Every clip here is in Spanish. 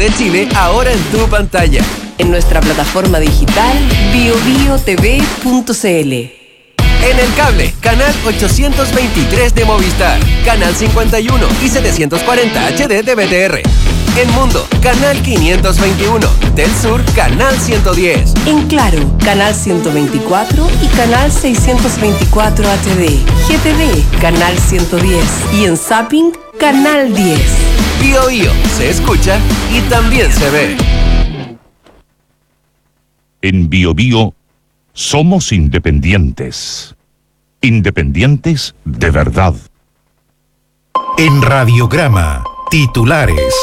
de Chile ahora en tu pantalla. En nuestra plataforma digital biobiotv.cl. En el cable, canal 823 de Movistar, canal 51 y 740 HD de BTR. En Mundo, canal 521, del Sur, canal 110. En Claro, canal 124 y canal 624 HD. GTV, canal 110. Y en Zapping, canal 10. Bio Bio, se escucha y también se ve. En Bio Bio somos independientes. Independientes de verdad. En Radiograma, titulares.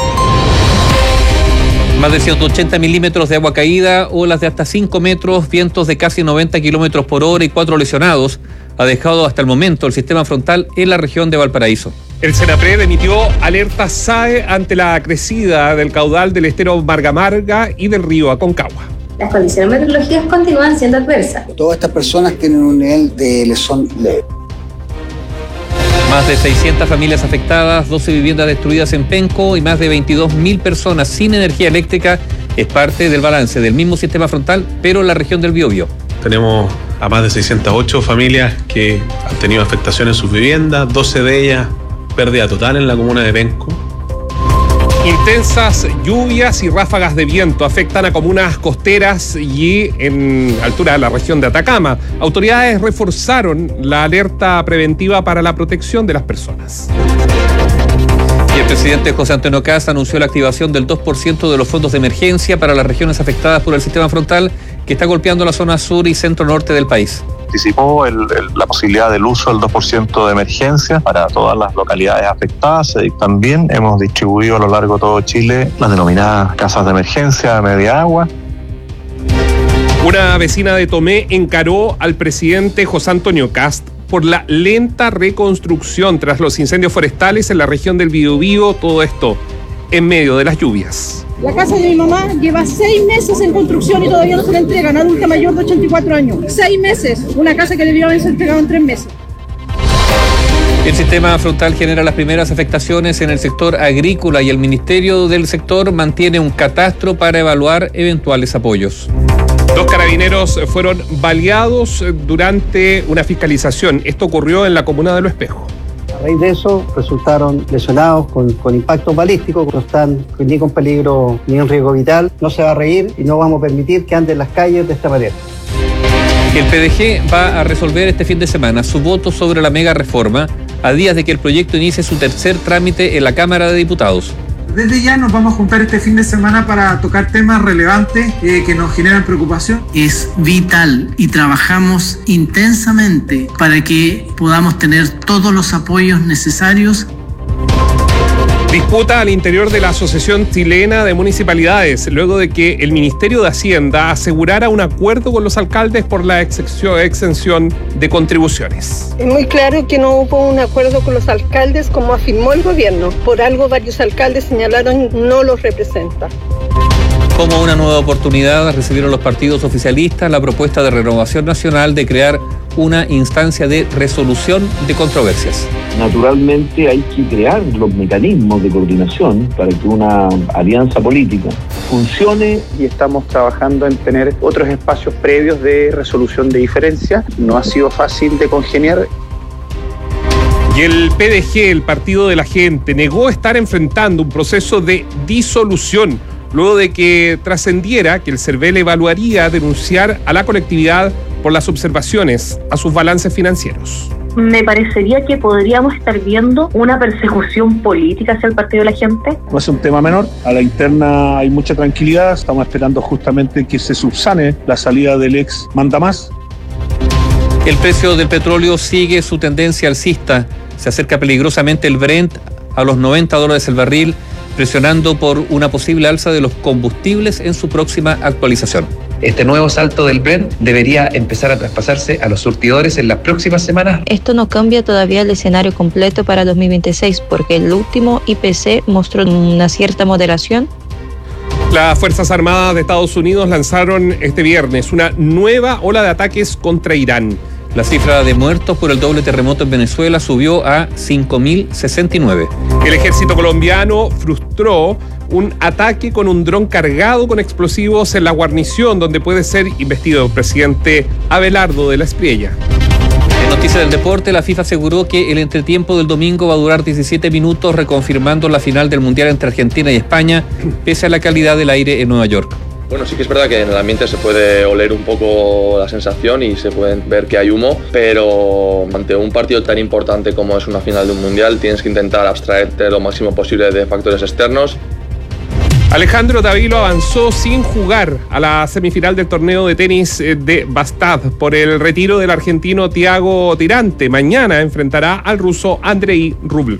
Más de 180 milímetros de agua caída, olas de hasta 5 metros, vientos de casi 90 kilómetros por hora y 4 lesionados ha dejado hasta el momento el sistema frontal en la región de Valparaíso. El Senapred emitió alerta SAE ante la crecida del caudal del estero Marga Marga y del río Aconcagua. Las condiciones meteorológicas continúan siendo adversas. Todas estas personas tienen un nivel de lesión leve. Más de 600 familias afectadas, 12 viviendas destruidas en Penco y más de 22.000 personas sin energía eléctrica es parte del balance del mismo sistema frontal, pero en la región del Biobío. Tenemos a más de 608 familias que han tenido afectación en sus viviendas, 12 de ellas pérdida total en la comuna de Penco. Intensas lluvias y ráfagas de viento afectan a comunas costeras y en altura de la región de Atacama. Autoridades reforzaron la alerta preventiva para la protección de las personas. Y el presidente José Antonio Kast anunció la activación del 2% de los fondos de emergencia para las regiones afectadas por el sistema frontal que está golpeando la zona sur y centro-norte del país. Anticipó la posibilidad del uso del 2% de emergencia para todas las localidades afectadas. También hemos distribuido a lo largo de todo Chile las denominadas casas de emergencia de media agua. Una vecina de Tomé encaró al presidente José Antonio Kast por la lenta reconstrucción tras los incendios forestales en la región del Biobío, todo esto en medio de las lluvias. La casa de mi mamá lleva 6 meses en construcción y todavía no se la entregan, adulta mayor de 84 años. 6 meses, una casa que debió haberse entregado en 3 meses. El sistema frontal genera las primeras afectaciones en el sector agrícola y el Ministerio del Sector mantiene un catastro para evaluar eventuales apoyos. 2 carabineros fueron baleados durante una fiscalización. Esto ocurrió en la comuna de Lo Espejo. A raíz de eso resultaron lesionados con impactos balísticos, no están ni con peligro ni en riesgo vital. No se va a reír y no vamos a permitir que anden en las calles de esta manera. El PDG va a resolver este fin de semana su voto sobre la mega reforma a días de que el proyecto inicie su tercer trámite en la Cámara de Diputados. Desde ya nos vamos a juntar este fin de semana para tocar temas relevantes que nos generan preocupación. Es vital y trabajamos intensamente para que podamos tener todos los apoyos necesarios. Disputa al interior de la Asociación Chilena de Municipalidades, luego de que el Ministerio de Hacienda asegurara un acuerdo con los alcaldes por la exención de contribuciones. Es muy claro que no hubo un acuerdo con los alcaldes, como afirmó el gobierno. Por algo varios alcaldes señalaron no los representa. Como una nueva oportunidad, recibieron los partidos oficialistas la propuesta de Renovación Nacional de crear una instancia de resolución de controversias. Naturalmente hay que crear los mecanismos de coordinación para que una alianza política funcione y estamos trabajando en tener otros espacios previos de resolución de diferencias. No ha sido fácil de congeniar. Y el PDG, el Partido de la Gente, negó estar enfrentando un proceso de disolución luego de que trascendiera que el CERVEL evaluaría denunciar a la colectividad por las observaciones a sus balances financieros. Me parecería que podríamos estar viendo una persecución política hacia el Partido de la Gente. No es un tema menor, a la interna hay mucha tranquilidad, estamos esperando justamente que se subsane la salida del ex mandamás. El precio del petróleo sigue su tendencia alcista, se acerca peligrosamente el Brent a los $90 el barril, presionando por una posible alza de los combustibles en su próxima actualización. Este nuevo salto del Brent debería empezar a traspasarse a los surtidores en las próximas semanas. Esto no cambia todavía el escenario completo para 2026 porque el último IPC mostró una cierta moderación. Las Fuerzas Armadas de Estados Unidos lanzaron este viernes una nueva ola de ataques contra Irán. La cifra de muertos por el doble terremoto en Venezuela subió a 5.069. El ejército colombiano frustró un ataque con un dron cargado con explosivos en la guarnición donde puede ser investido el presidente Abelardo de la Espriella. En noticias del deporte, la FIFA aseguró que el entretiempo del domingo va a durar 17 minutos, reconfirmando la final del Mundial entre Argentina y España, pese a la calidad del aire en Nueva York. Bueno, sí que es verdad que en el ambiente se puede oler un poco la sensación y se puede ver que hay humo, pero ante un partido tan importante como es una final de un mundial tienes que intentar abstraerte lo máximo posible de factores externos. Alejandro Davilo avanzó sin jugar a la semifinal del torneo de tenis de Bastad por el retiro del argentino Thiago Tirante. Mañana enfrentará al ruso Andrei Rublev.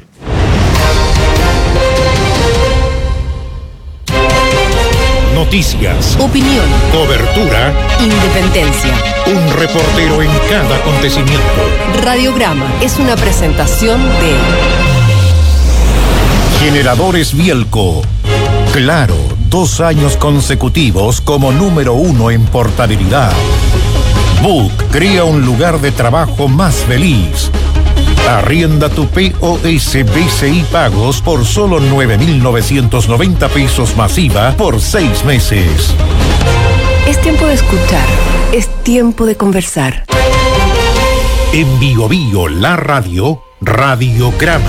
Noticias, opinión, cobertura, independencia. Un reportero en cada acontecimiento. Radiograma es una presentación de Generadores Bielco. Claro, 2 años consecutivos como número 1 en portabilidad. Book crea un lugar de trabajo más feliz. Arrienda tu POS BCI Pagos por solo 9.990 pesos masiva por 6 meses. Es tiempo de escuchar, es tiempo de conversar. En Bio Bio, la radio, Radiograma.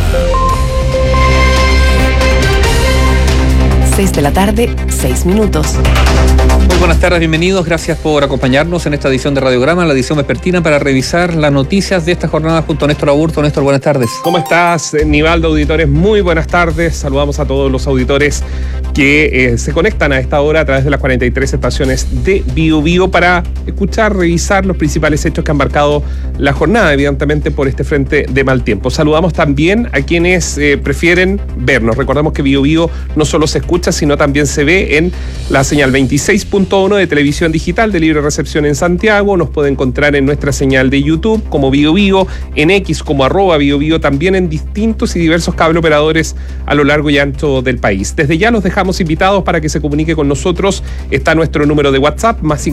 6 de la tarde, 6 minutos. Muy buenas tardes, bienvenidos. Gracias por acompañarnos en esta edición de Radiograma, la edición vespertina para revisar las noticias de esta jornada junto a Néstor Aburto. Néstor, buenas tardes. ¿Cómo estás, Nivaldo, auditores? Muy buenas tardes. Saludamos a todos los auditores que se conectan a esta hora a través de las 43 estaciones de Bio Bio para escuchar, revisar los principales hechos que han marcado la jornada, evidentemente por este frente de mal tiempo. Saludamos también a quienes prefieren vernos. Recordamos que Bio Bio no solo se escucha, sino también se ve en la señal 26.1 de televisión digital de libre recepción en Santiago. Nos puede encontrar en nuestra señal de YouTube como Bio Bio, en X como @BioBio, también en distintos y diversos cable operadores a lo largo y ancho del país. Desde ya los dejamos invitados para que se comunique con nosotros. Está nuestro número de WhatsApp, más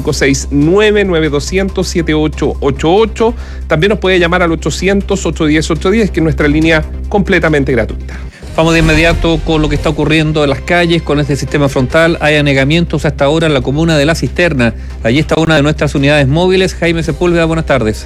569-9200-7888. También nos puede llamar al 800-810-810, que es nuestra línea completamente gratuita. Vamos de inmediato con lo que está ocurriendo en las calles, con este sistema frontal. Hay anegamientos hasta ahora en la comuna de La Cisterna. Allí está una de nuestras unidades móviles. Jaime Sepúlveda, buenas tardes.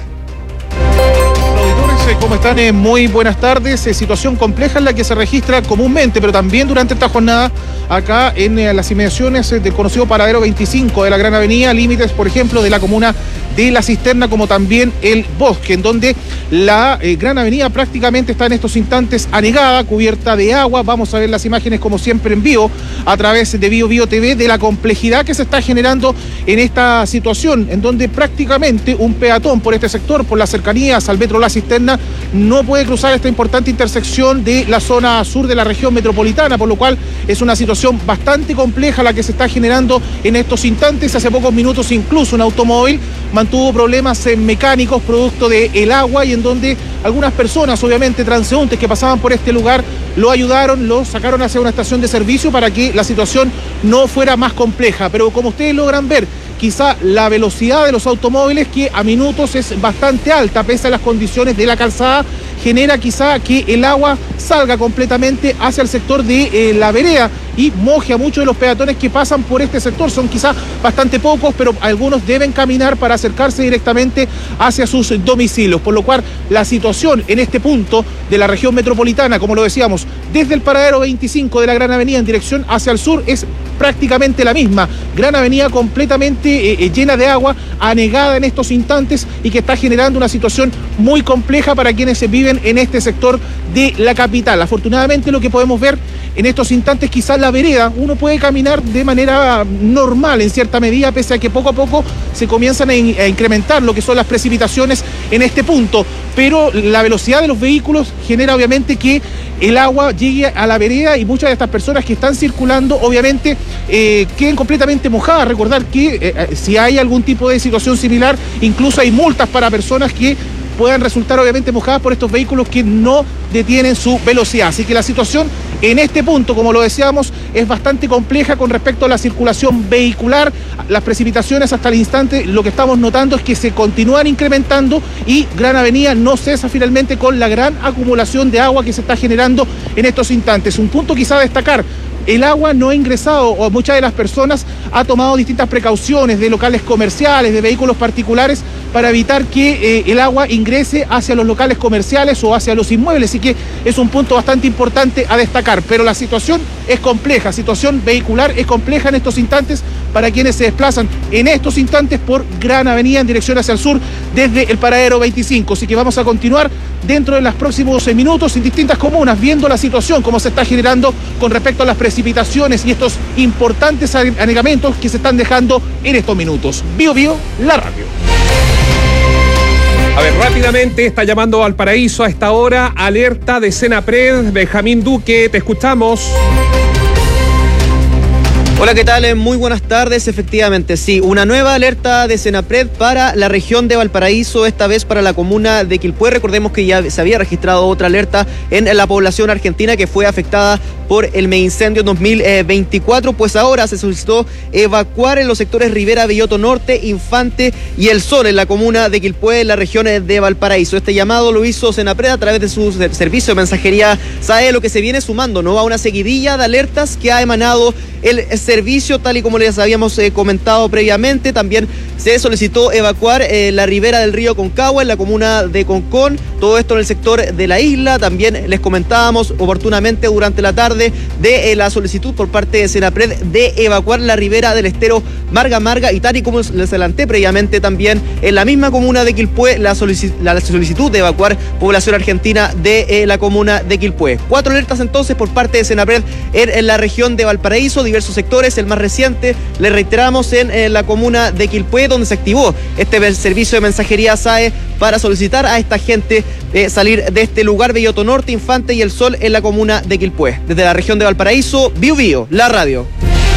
¿Cómo están? Muy buenas tardes. Situación compleja en la que se registra comúnmente, pero también durante esta jornada acá en las inmediaciones del conocido paradero 25 de la Gran Avenida, límites, por ejemplo, de la comuna de La Cisterna, como también el Bosque, en donde la Gran Avenida prácticamente está en estos instantes anegada, cubierta de agua. Vamos a ver las imágenes, como siempre, en vivo a través de Bio Bio TV, de la complejidad que se está generando en esta situación, en donde prácticamente un peatón por este sector, por las cercanías al metro La Cisterna, no puede cruzar esta importante intersección de la zona sur de la región metropolitana, por lo cual es una situación bastante compleja la que se está generando en estos instantes. Hace pocos minutos incluso un automóvil mantuvo problemas mecánicos producto del agua, y en donde algunas personas, obviamente transeúntes que pasaban por este lugar, lo ayudaron, lo sacaron hacia una estación de servicio para que la situación no fuera más compleja. Pero como ustedes logran ver, quizá la velocidad de los automóviles, que a minutos es bastante alta, pese a las condiciones de la calzada, genera quizá que el agua salga completamente hacia el sector de la vereda y moje a muchos de los peatones que pasan por este sector. Son quizá bastante pocos, pero algunos deben caminar para acercarse directamente hacia sus domicilios, por lo cual la situación en este punto de la región metropolitana, como lo decíamos, desde el paradero 25 de la Gran Avenida en dirección hacia el sur, es prácticamente la misma. Gran Avenida completamente llena de agua, anegada en estos instantes, y que está generando una situación muy compleja para quienes viven en este sector de la capital. Afortunadamente, lo que podemos ver en estos instantes, quizás la vereda, uno puede caminar de manera normal en cierta medida, pese a que poco a poco se comienzan a incrementar lo que son las precipitaciones en este punto, pero la velocidad de los vehículos genera obviamente que el agua llegue a la vereda, y muchas de estas personas que están circulando obviamente queden completamente mojadas. Recordar que si hay algún tipo de situación similar, incluso hay multas para personas que puedan resultar obviamente mojadas por estos vehículos que no detienen su velocidad. Así que la situación en este punto, como lo decíamos, es bastante compleja con respecto a la circulación vehicular. Las precipitaciones hasta el instante, lo que estamos notando es que se continúan incrementando, y Gran Avenida no cesa finalmente con la gran acumulación de agua que se está generando en estos instantes. Un punto quizá a destacar: el agua no ha ingresado, o muchas de las personas ha tomado distintas precauciones de locales comerciales, de vehículos particulares, para evitar que el agua ingrese hacia los locales comerciales o hacia los inmuebles, así que es un punto bastante importante a destacar. Pero la situación es compleja, situación vehicular es compleja en estos instantes para quienes se desplazan en estos instantes por Gran Avenida en dirección hacia el sur desde el paradero 25, así que vamos a continuar dentro de los próximos minutos en distintas comunas viendo la situación, cómo se está generando con respecto a las precipitaciones y estos importantes anegamientos que se están dejando en estos minutos. Bio Bio, la radio. A ver, rápidamente está llamando Valparaíso a esta hora, alerta de Senapred. Benjamín Duque, te escuchamos. Hola, ¿qué tal? Muy buenas tardes. Efectivamente, sí, una nueva alerta de Senapred para la región de Valparaíso, esta vez para la comuna de Quilpué. Recordemos que ya se había registrado otra alerta en la población argentina que fue afectada por el megaincendio 2024, pues ahora se solicitó evacuar en los sectores Rivera, Belloto Norte, Infante y El Sol, en la comuna de Quilpué, en la región de Valparaíso. Este llamado lo hizo Senapred a través de su servicio de mensajería SAE, lo que se viene sumando, ¿no?, a una seguidilla de alertas que ha emanado el servicio, tal y como les habíamos comentado previamente. También se solicitó evacuar la ribera del río Concagua en la comuna de Concón, todo esto en el sector de la isla. También les comentábamos oportunamente durante la tarde de la solicitud por parte de Senapred de evacuar la ribera del estero Marga Marga, y tal y como les adelanté previamente, también en la misma comuna de Quilpué la solicitud de evacuar población argentina de la comuna de Quilpué. 4 alertas entonces por parte de Senapred en la región de Valparaíso, diversos sectores. El más reciente, le reiteramos, en la comuna de Quilpué, donde se activó este servicio de mensajería SAE para solicitar a esta gente salir de este lugar. Belloto Norte, Infante y El Sol en la comuna de Quilpué. Desde la región de Valparaíso, Bio Bio, la radio.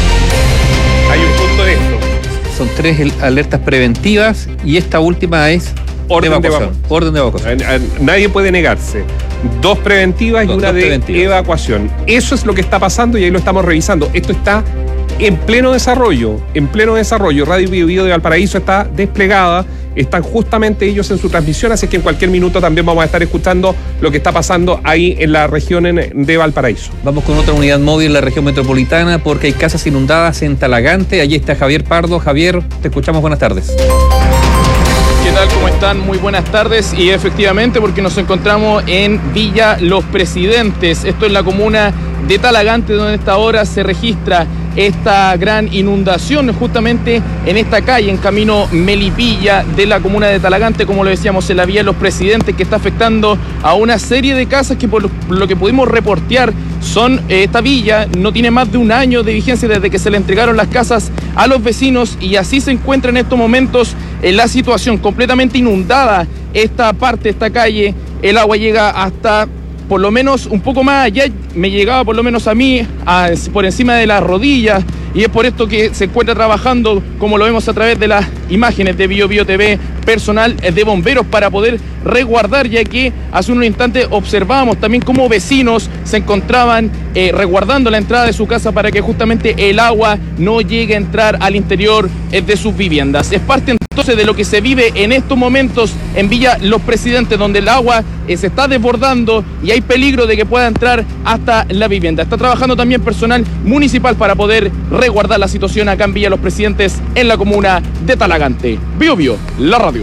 Hay un punto de esto. Son 3 alertas preventivas y esta última es orden de evacuación. Nadie puede negarse. 2 preventivas y una de evacuación. Eso es lo que está pasando y ahí lo estamos revisando. Esto está en pleno desarrollo. Radio Bio Bio de Valparaíso está desplegada. Están justamente ellos en su transmisión, así que en cualquier minuto también vamos a estar escuchando lo que está pasando ahí en la región de Valparaíso. Vamos con otra unidad móvil en la región metropolitana porque hay casas inundadas en Talagante. Allí está Javier Pardo. Javier, te escuchamos, buenas tardes. ¿Qué tal? ¿Cómo están? Muy buenas tardes. Y efectivamente, porque nos encontramos en Villa Los Presidentes, esto es la comuna de Talagante, donde a esta hora se registra esta gran inundación justamente en esta calle, en camino Melipilla de la comuna de Talagante, como lo decíamos, en la Villa Los Presidentes, que está afectando a una serie de casas que, por lo que pudimos reportear, esta villa no tiene más de un año de vigencia desde que se le entregaron las casas a los vecinos, y así se encuentra en estos momentos en la situación completamente inundada esta calle. El agua llega hasta por lo menos un poco más allá, me llegaba por lo menos a mí por encima de las rodillas, y es por esto que se encuentra trabajando, como lo vemos a través de las imágenes de Bio Bio TV, personal de bomberos para poder resguardar, ya que hace un instante observábamos también cómo vecinos se encontraban resguardando la entrada de su casa para que justamente el agua no llegue a entrar al interior de sus viviendas. Es parte entonces de lo que se vive en estos momentos en Villa Los Presidentes, donde el agua se está desbordando y hay peligro de que pueda entrar hasta la vivienda. Está trabajando también personal municipal para poder resguardar la situación acá en Villa Los Presidentes, en la comuna de Talagante. Bio Bio, la radio.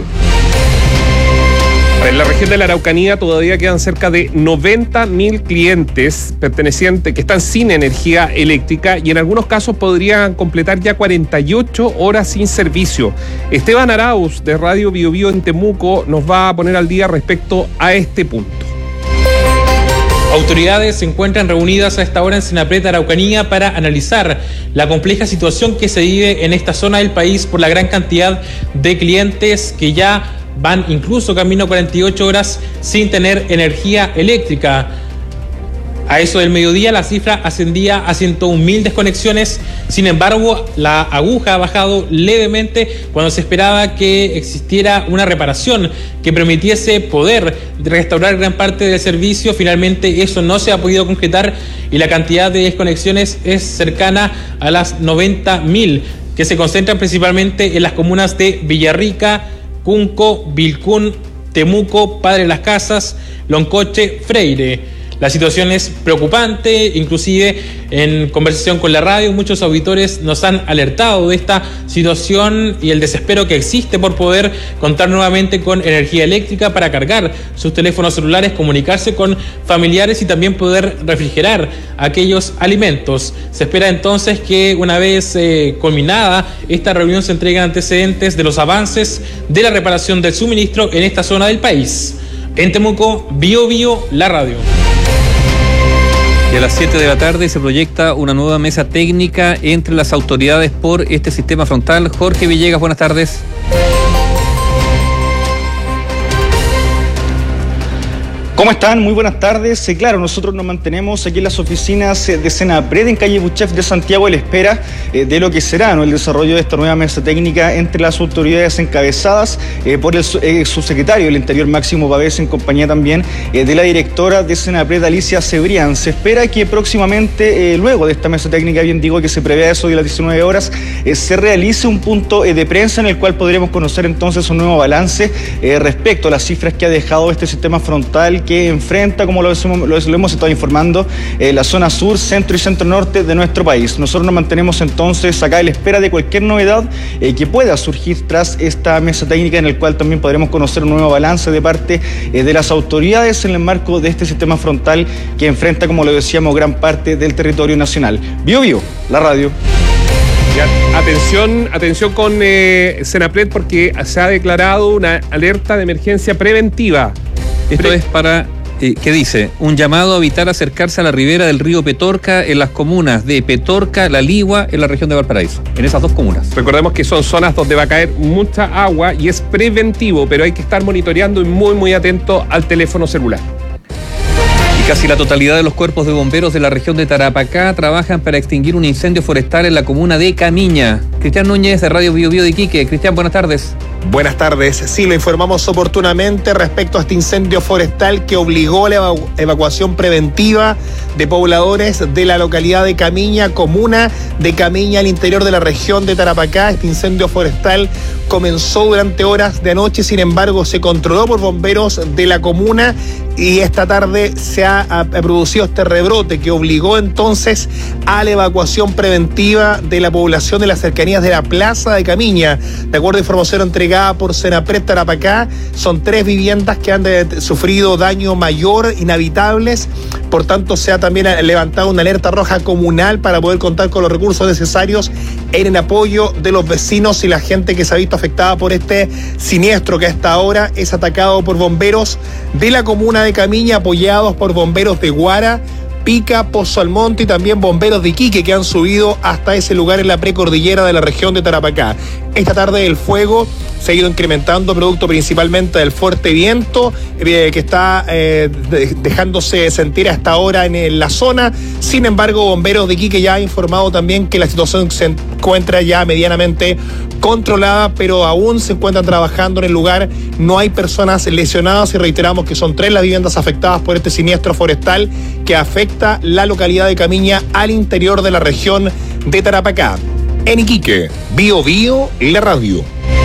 En la región de la Araucanía todavía quedan cerca de 90.000 clientes pertenecientes que están sin energía eléctrica y en algunos casos podrían completar ya 48 horas sin servicio. Esteban Arauz de Radio Bio Bio en Temuco nos va a poner al día respecto a este punto. Autoridades se encuentran reunidas a esta hora en Senapred Araucanía para analizar la compleja situación que se vive en esta zona del país por la gran cantidad de clientes que ya van incluso camino a 48 horas sin tener energía eléctrica. A eso del mediodía la cifra ascendía a 101.000 desconexiones. Sin embargo, la aguja ha bajado levemente cuando se esperaba que existiera una reparación que permitiese poder restaurar gran parte del servicio. Finalmente eso no se ha podido concretar y la cantidad de desconexiones es cercana a las 90.000, que se concentran principalmente en las comunas de Villarrica, Cunco, Vilcún, Temuco, Padre Las Casas, Loncoche, Freire. La situación es preocupante, inclusive en conversación con la radio muchos auditores nos han alertado de esta situación y el desespero que existe por poder contar nuevamente con energía eléctrica para cargar sus teléfonos celulares, comunicarse con familiares y también poder refrigerar aquellos alimentos. Se espera entonces que una vez culminada esta reunión se entreguen antecedentes de los avances de la reparación del suministro en esta zona del país. En Temuco, Bio, la radio. Y a las 7 de la tarde se proyecta una nueva mesa técnica entre las autoridades por este sistema frontal. Jorge Villegas, buenas tardes. ¿Cómo están? Muy buenas tardes. Claro, nosotros nos mantenemos aquí en las oficinas de Senapred, en calle Buchef de Santiago, a la espera de lo que será, ¿no?, el desarrollo de esta nueva mesa técnica entre las autoridades encabezadas por el subsecretario del Interior, Máximo Pavés, en compañía también de la directora de Senapred, Alicia Cebrián. Se espera que próximamente, luego de esta mesa técnica, bien digo, que se prevé eso de las 19 horas, se realice un punto de prensa en el cual podremos conocer entonces un nuevo balance respecto a las cifras que ha dejado este sistema frontal que enfrenta, como lo hemos estado informando, la zona sur, centro y centro norte de nuestro país. Nosotros nos mantenemos entonces acá a la espera de cualquier novedad que pueda surgir tras esta mesa técnica, en el cual también podremos conocer un nuevo balance de parte de las autoridades en el marco de este sistema frontal que enfrenta, como lo decíamos, gran parte del territorio nacional. Bio, la radio. Atención con Senapred, porque se ha declarado una alerta de emergencia preventiva. Esto es para, ¿qué dice? Un llamado a evitar acercarse a la ribera del río Petorca en las comunas de Petorca, La Ligua, en la región de Valparaíso, en esas dos comunas. Recordemos que son zonas donde va a caer mucha agua y es preventivo, pero hay que estar monitoreando y muy atento al teléfono celular. Casi la totalidad de los cuerpos de bomberos de la región de Tarapacá trabajan para extinguir un incendio forestal en la comuna de Camiña. Cristian Núñez, de Radio Bio de Iquique. Cristian, buenas tardes. Buenas tardes. Sí, lo informamos oportunamente respecto a este incendio forestal que obligó a la evacuación preventiva de pobladores de la localidad de Camiña, comuna de Camiña, al interior de la región de Tarapacá. Este incendio forestal comenzó durante horas de anoche, sin embargo se controló por bomberos de la comuna y esta tarde se ha producido este rebrote que obligó entonces a la evacuación preventiva de la población de las cercanías de la plaza de Camiña. De acuerdo a información entregada por Senapred Tarapacá, son 3 viviendas que han sufrido daño mayor, inhabitables. Por tanto, se ha también levantado una alerta roja comunal para poder contar con los recursos necesarios en el apoyo de los vecinos y la gente que se ha visto afectada por este siniestro que hasta ahora es atacado por bomberos de la comuna de Camiña, apoyados por bomberos de Guara, Pica, Pozo Almonte y también bomberos de Iquique, que han subido hasta ese lugar en la precordillera de la región de Tarapacá. Esta tarde el fuego se ha ido incrementando, producto principalmente del fuerte viento que está dejándose sentir hasta ahora en la zona. Sin embargo, bomberos de Iquique ya ha informado también que la situación se encuentra ya medianamente controlada, pero aún se encuentran trabajando en el lugar. No hay personas lesionadas y reiteramos que son 3 las viviendas afectadas por este siniestro forestal que afecta la localidad de Camiña al interior de la región de Tarapacá. En Iquique, Bio, la radio.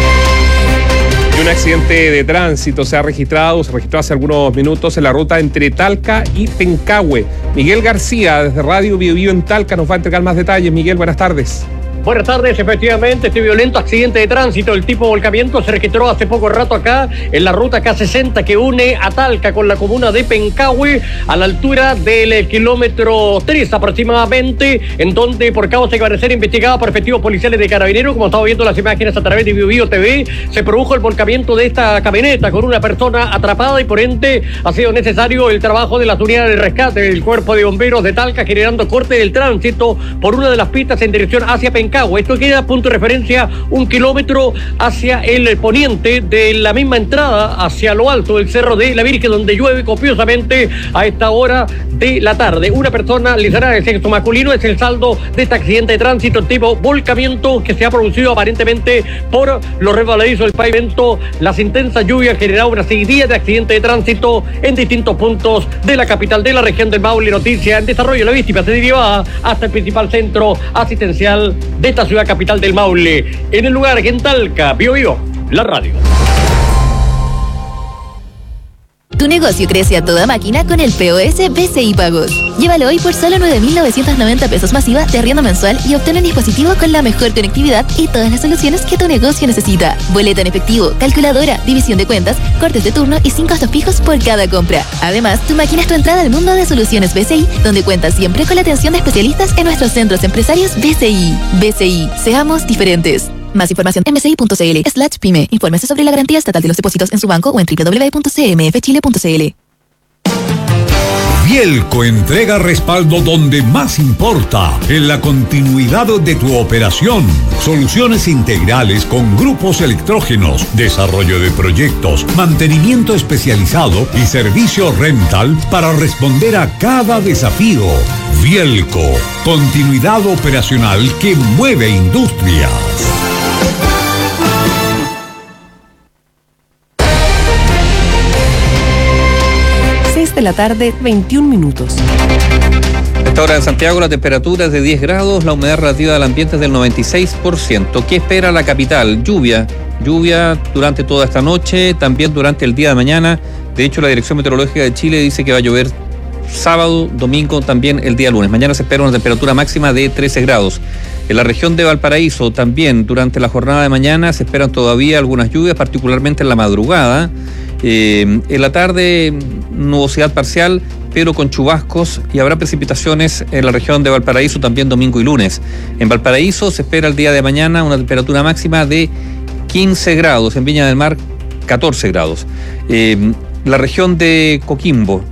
Y un accidente de tránsito se registró hace algunos minutos en la ruta entre Talca y Pencahue. Miguel García, desde Radio Bio en Talca, nos va a entregar más detalles. Miguel, buenas tardes. Buenas tardes, efectivamente, este violento accidente de tránsito, el tipo volcamiento, se registró hace poco rato acá en la ruta K60 que une a Talca con la comuna de Pencahue, a la altura del kilómetro 3 aproximadamente, en donde por causa que va a ser investigada por efectivos policiales de Carabineros, como estamos viendo las imágenes a través de Bio TV, se produjo el volcamiento de esta camioneta con una persona atrapada y por ende ha sido necesario el trabajo de las unidades de rescate del cuerpo de bomberos de Talca, generando corte del tránsito por una de las pistas en dirección hacia Pencahue. Esto queda, punto de referencia, 1 kilómetro hacia el poniente de la misma entrada, hacia lo alto del Cerro de la Virgen, donde llueve copiosamente a esta hora de la tarde. Una persona lesionada de sexo masculino es el saldo de este accidente de tránsito tipo volcamiento que se ha producido aparentemente por los resbaladizos del pavimento. Las intensas lluvias han generado una seguidilla de accidentes de tránsito en distintos puntos de la capital de la región del Maule. Noticia en desarrollo, la víctima se derivaba hasta el principal centro asistencial de esta ciudad capital del Maule. En el lugar, en Talca, Bio, la radio. Tu negocio crece a toda máquina con el POS BCI Pagos. Llévalo hoy por solo 9.990 pesos masiva de arriendo mensual y obtén un dispositivo con la mejor conectividad y todas las soluciones que tu negocio necesita. Boleta en efectivo, calculadora, división de cuentas, cortes de turno y 5 costos fijos por cada compra. Además, tu máquina es tu entrada al mundo de soluciones BCI, donde cuentas siempre con la atención de especialistas en nuestros centros empresarios BCI. BCI, seamos diferentes. Más información en bci.cl/pyme. Infórmese sobre la garantía estatal de los depósitos en su banco o en www.cmfchile.cl. Vielco entrega respaldo donde más importa, en la continuidad de tu operación. Soluciones integrales con grupos electrógenos, desarrollo de proyectos, mantenimiento especializado y servicio rental para responder a cada desafío. Vielco, continuidad operacional que mueve industrias. 6 de la tarde, 21 minutos. A esta hora en Santiago la temperatura es de 10 grados, la humedad relativa del ambiente es del 96%. ¿Qué espera la capital? Lluvia durante toda esta noche, también durante el día de mañana. De hecho, la Dirección Meteorológica de Chile dice que va a llover sábado, domingo, también el día lunes. Mañana se espera una temperatura máxima de 13 grados. En la región de Valparaíso también durante la jornada de mañana se esperan todavía algunas lluvias, particularmente en la madrugada. En la tarde nubosidad parcial, pero con chubascos, y habrá precipitaciones en la región de Valparaíso también domingo y lunes. En Valparaíso se espera el día de mañana una temperatura máxima de 15 grados, en Viña del Mar 14 grados. La región de Coquimbo,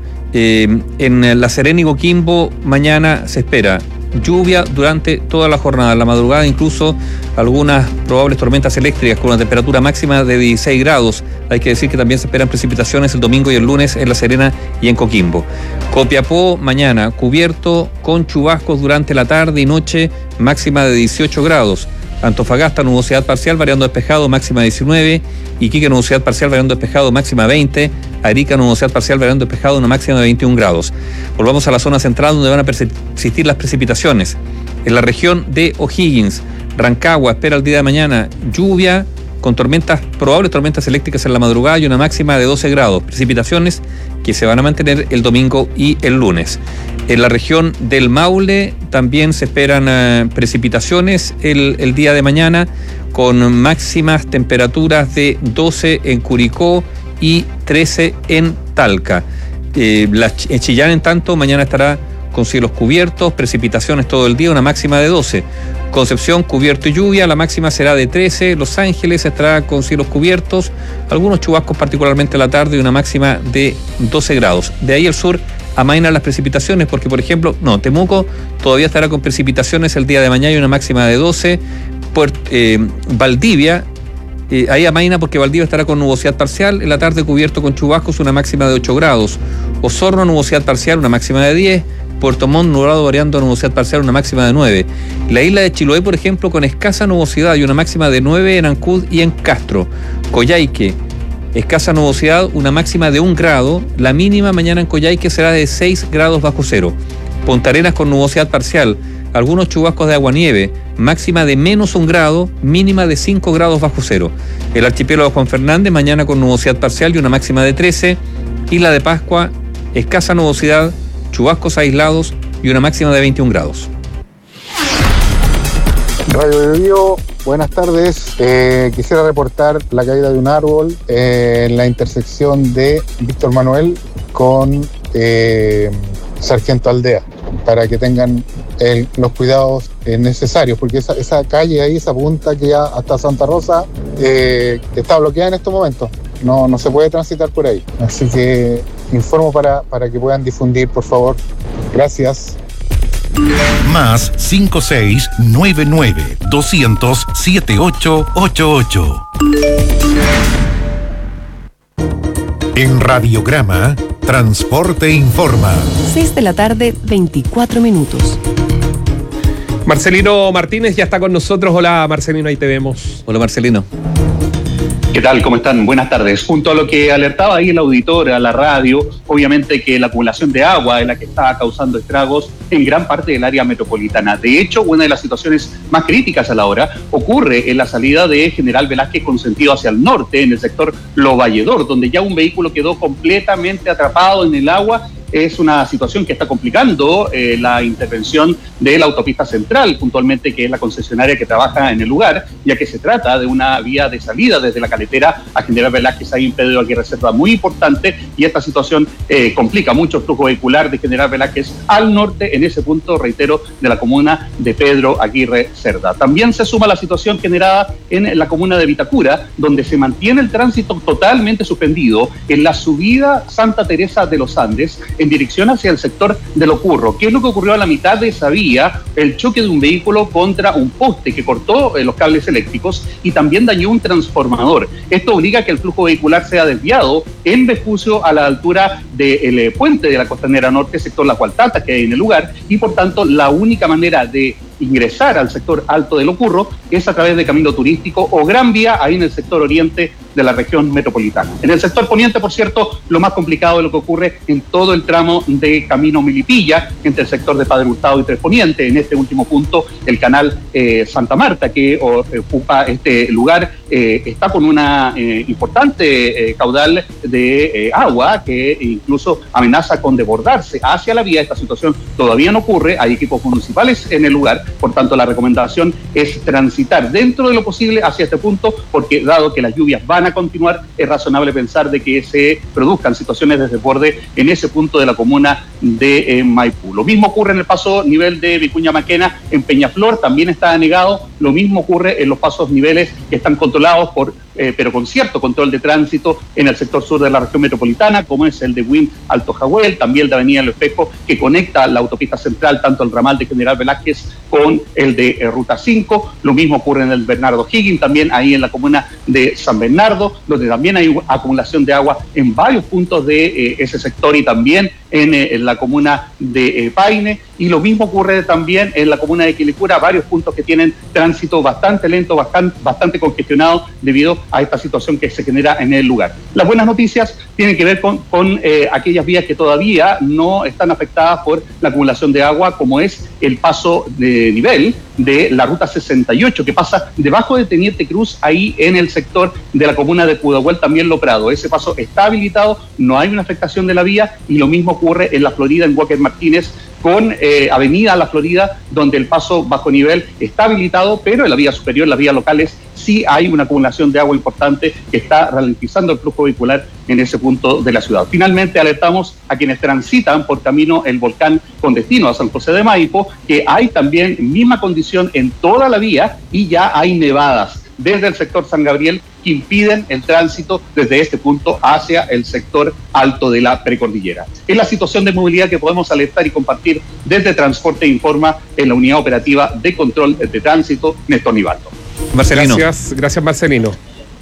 en La Serena y Coquimbo mañana se espera lluvia durante toda la jornada, en la madrugada incluso algunas probables tormentas eléctricas con una temperatura máxima de 16 grados. Hay que decir que también se esperan precipitaciones el domingo y el lunes en La Serena y en Coquimbo. Copiapó mañana cubierto con chubascos durante la tarde y noche, máxima de 18 grados. Antofagasta nubosidad parcial variando despejado, máxima 19. Iquique nubosidad parcial variando despejado, máxima 20. Arica nubosidad parcial variando despejado, una máxima de 21 grados. Volvamos a la zona central donde van a persistir las precipitaciones. En la región de O'Higgins, Rancagua espera el día de mañana lluvia con probables tormentas eléctricas en la madrugada y una máxima de 12 grados. Precipitaciones que se van a mantener el domingo y el lunes. En la región del Maule también se esperan precipitaciones el día de mañana con máximas temperaturas de 12 en Curicó y 13 en Talca. En Chillán, en tanto, mañana estará con cielos cubiertos, precipitaciones todo el día, una máxima de 12. Concepción, cubierto y lluvia, la máxima será de 13. Los Ángeles estará con cielos cubiertos, algunos chubascos particularmente en la tarde y una máxima de 12 grados. De ahí al sur amainan las precipitaciones porque, por ejemplo, Temuco todavía estará con precipitaciones el día de mañana y una máxima de 12. Valdivia, ahí amaina porque Valdivia estará con nubosidad parcial, en la tarde cubierto con chubascos, una máxima de 8 grados. Osorno, nubosidad parcial, una máxima de 10. Puerto Montt, nublado variando a nubosidad parcial, una máxima de 9. La isla de Chiloé, por ejemplo, con escasa nubosidad y una máxima de 9 en Ancud y en Castro. Coyhaique, escasa nubosidad, una máxima de 1 grado. La mínima mañana en Coyhaique será de 6 grados bajo cero. Punta Arenas con nubosidad parcial, algunos chubascos de aguanieve, máxima de menos 1 grado, mínima de 5 grados bajo cero. El archipiélago de Juan Fernández, mañana con nubosidad parcial y una máxima de 13. Isla de Pascua, escasa nubosidad, chubascos aislados y una máxima de 21 grados. Radio Bio, buenas tardes. Quisiera reportar la caída de un árbol en la intersección de Víctor Manuel con Sargento Aldea, para que tengan los cuidados necesarios, porque esa calle ahí, esa punta que ya hasta Santa Rosa está bloqueada en estos momentos. No se puede transitar por ahí. Así que informo para que puedan difundir, por favor. Gracias. Más 5699-200-7888. En Radiograma, Transporte Informa. 6 de la tarde, 24 minutos. Marcelino Martínez ya está con nosotros. Hola, Marcelino, ahí te vemos. Hola, Marcelino. ¿Qué tal? ¿Cómo están? Buenas tardes. Junto a lo que alertaba ahí el auditor, a la radio, obviamente que la acumulación de agua es la que está causando estragos en gran parte del área metropolitana. De hecho, una de las situaciones más críticas a la hora ocurre en la salida de General Velázquez con sentido hacia el norte, en el sector Lo Valledor, donde ya un vehículo quedó completamente atrapado en el agua. Es una situación que está complicando la intervención de la autopista central, puntualmente, que es la concesionaria que trabaja en el lugar, ya que se trata de una vía de salida desde la Caletera a General Velázquez. Hay un Pedro Aguirre Cerda muy importante y esta situación complica mucho el flujo vehicular de General Velázquez al norte, en ese punto, reitero, de la comuna de Pedro Aguirre Cerda. También se suma la situación generada en la comuna de Vitacura, donde se mantiene el tránsito totalmente suspendido en la subida Santa Teresa de los Andes, en dirección hacia el sector de Lo Curro. ¿Qué es lo que ocurrió a la mitad de esa vía? El choque de un vehículo contra un poste que cortó los cables eléctricos y también dañó un transformador. Esto obliga a que el flujo vehicular sea desviado en Vespucio a la altura del puente de la Costanera Norte, sector La Cualtata, que hay en el lugar, y por tanto la única manera de ingresar al sector alto de Lo Curro es a través de camino turístico o gran vía ahí en el sector oriente de la región metropolitana. En el sector poniente, por cierto, lo más complicado de lo que ocurre en todo el tramo de camino Milipilla, entre el sector de Padre Hurtado y Tres Poniente. En este último punto, el canal Santa Marta, que ocupa este lugar, está con una importante caudal de agua que incluso amenaza con desbordarse hacia la vía. Esta situación todavía no ocurre, hay equipos municipales en el lugar, por tanto la recomendación es transitar dentro de lo posible hacia este punto, porque dado que las lluvias van a continuar, es razonable pensar de que se produzcan situaciones de desborde en ese punto de la comuna de Maipú. Lo mismo ocurre en el paso nivel de Vicuña Maquena en Peñaflor, también está anegado. Lo mismo ocurre en los pasos niveles que están controlados pero con cierto control de tránsito en el sector sur de la región metropolitana, como es el de Huin Alto Jahuel, también el de Avenida El Espejo, que conecta la autopista central, tanto el ramal de General Velázquez con el de Ruta 5. Lo mismo ocurre en el Bernardo Higgins, también ahí en la comuna de San Bernardo, donde también hay acumulación de agua en varios puntos de ese sector, y también en la comuna de Paine. Y lo mismo ocurre también en la comuna de Quilicura, varios puntos que tienen tránsito bastante lento, bastante congestionado debido a esta situación que se genera en el lugar. Las buenas noticias tienen que ver con aquellas vías que todavía no están afectadas por la acumulación de agua, como es el paso de nivel de la ruta 68, que pasa debajo de Teniente Cruz, ahí en el sector de la comuna de Pudahuel, también Lo Prado. Ese paso está habilitado, no hay una afectación de la vía, y lo mismo ocurre en la Florida, en Walker Martínez, con Avenida La Florida, donde el paso bajo nivel está habilitado, pero en la vía superior, las vías locales, sí hay una acumulación de agua importante que está ralentizando el flujo vehicular en ese punto de la ciudad. Finalmente, alertamos a quienes transitan por camino El Volcán con destino a San José de Maipo, que hay también misma condición en toda la vía y ya hay nevadas desde el sector San Gabriel que impiden el tránsito desde este punto hacia el sector alto de la precordillera. Es la situación de movilidad que podemos alertar y compartir desde Transporte Informa en la unidad operativa de control de tránsito, Néstor Nivaldo. Marcelino. Gracias Marcelino.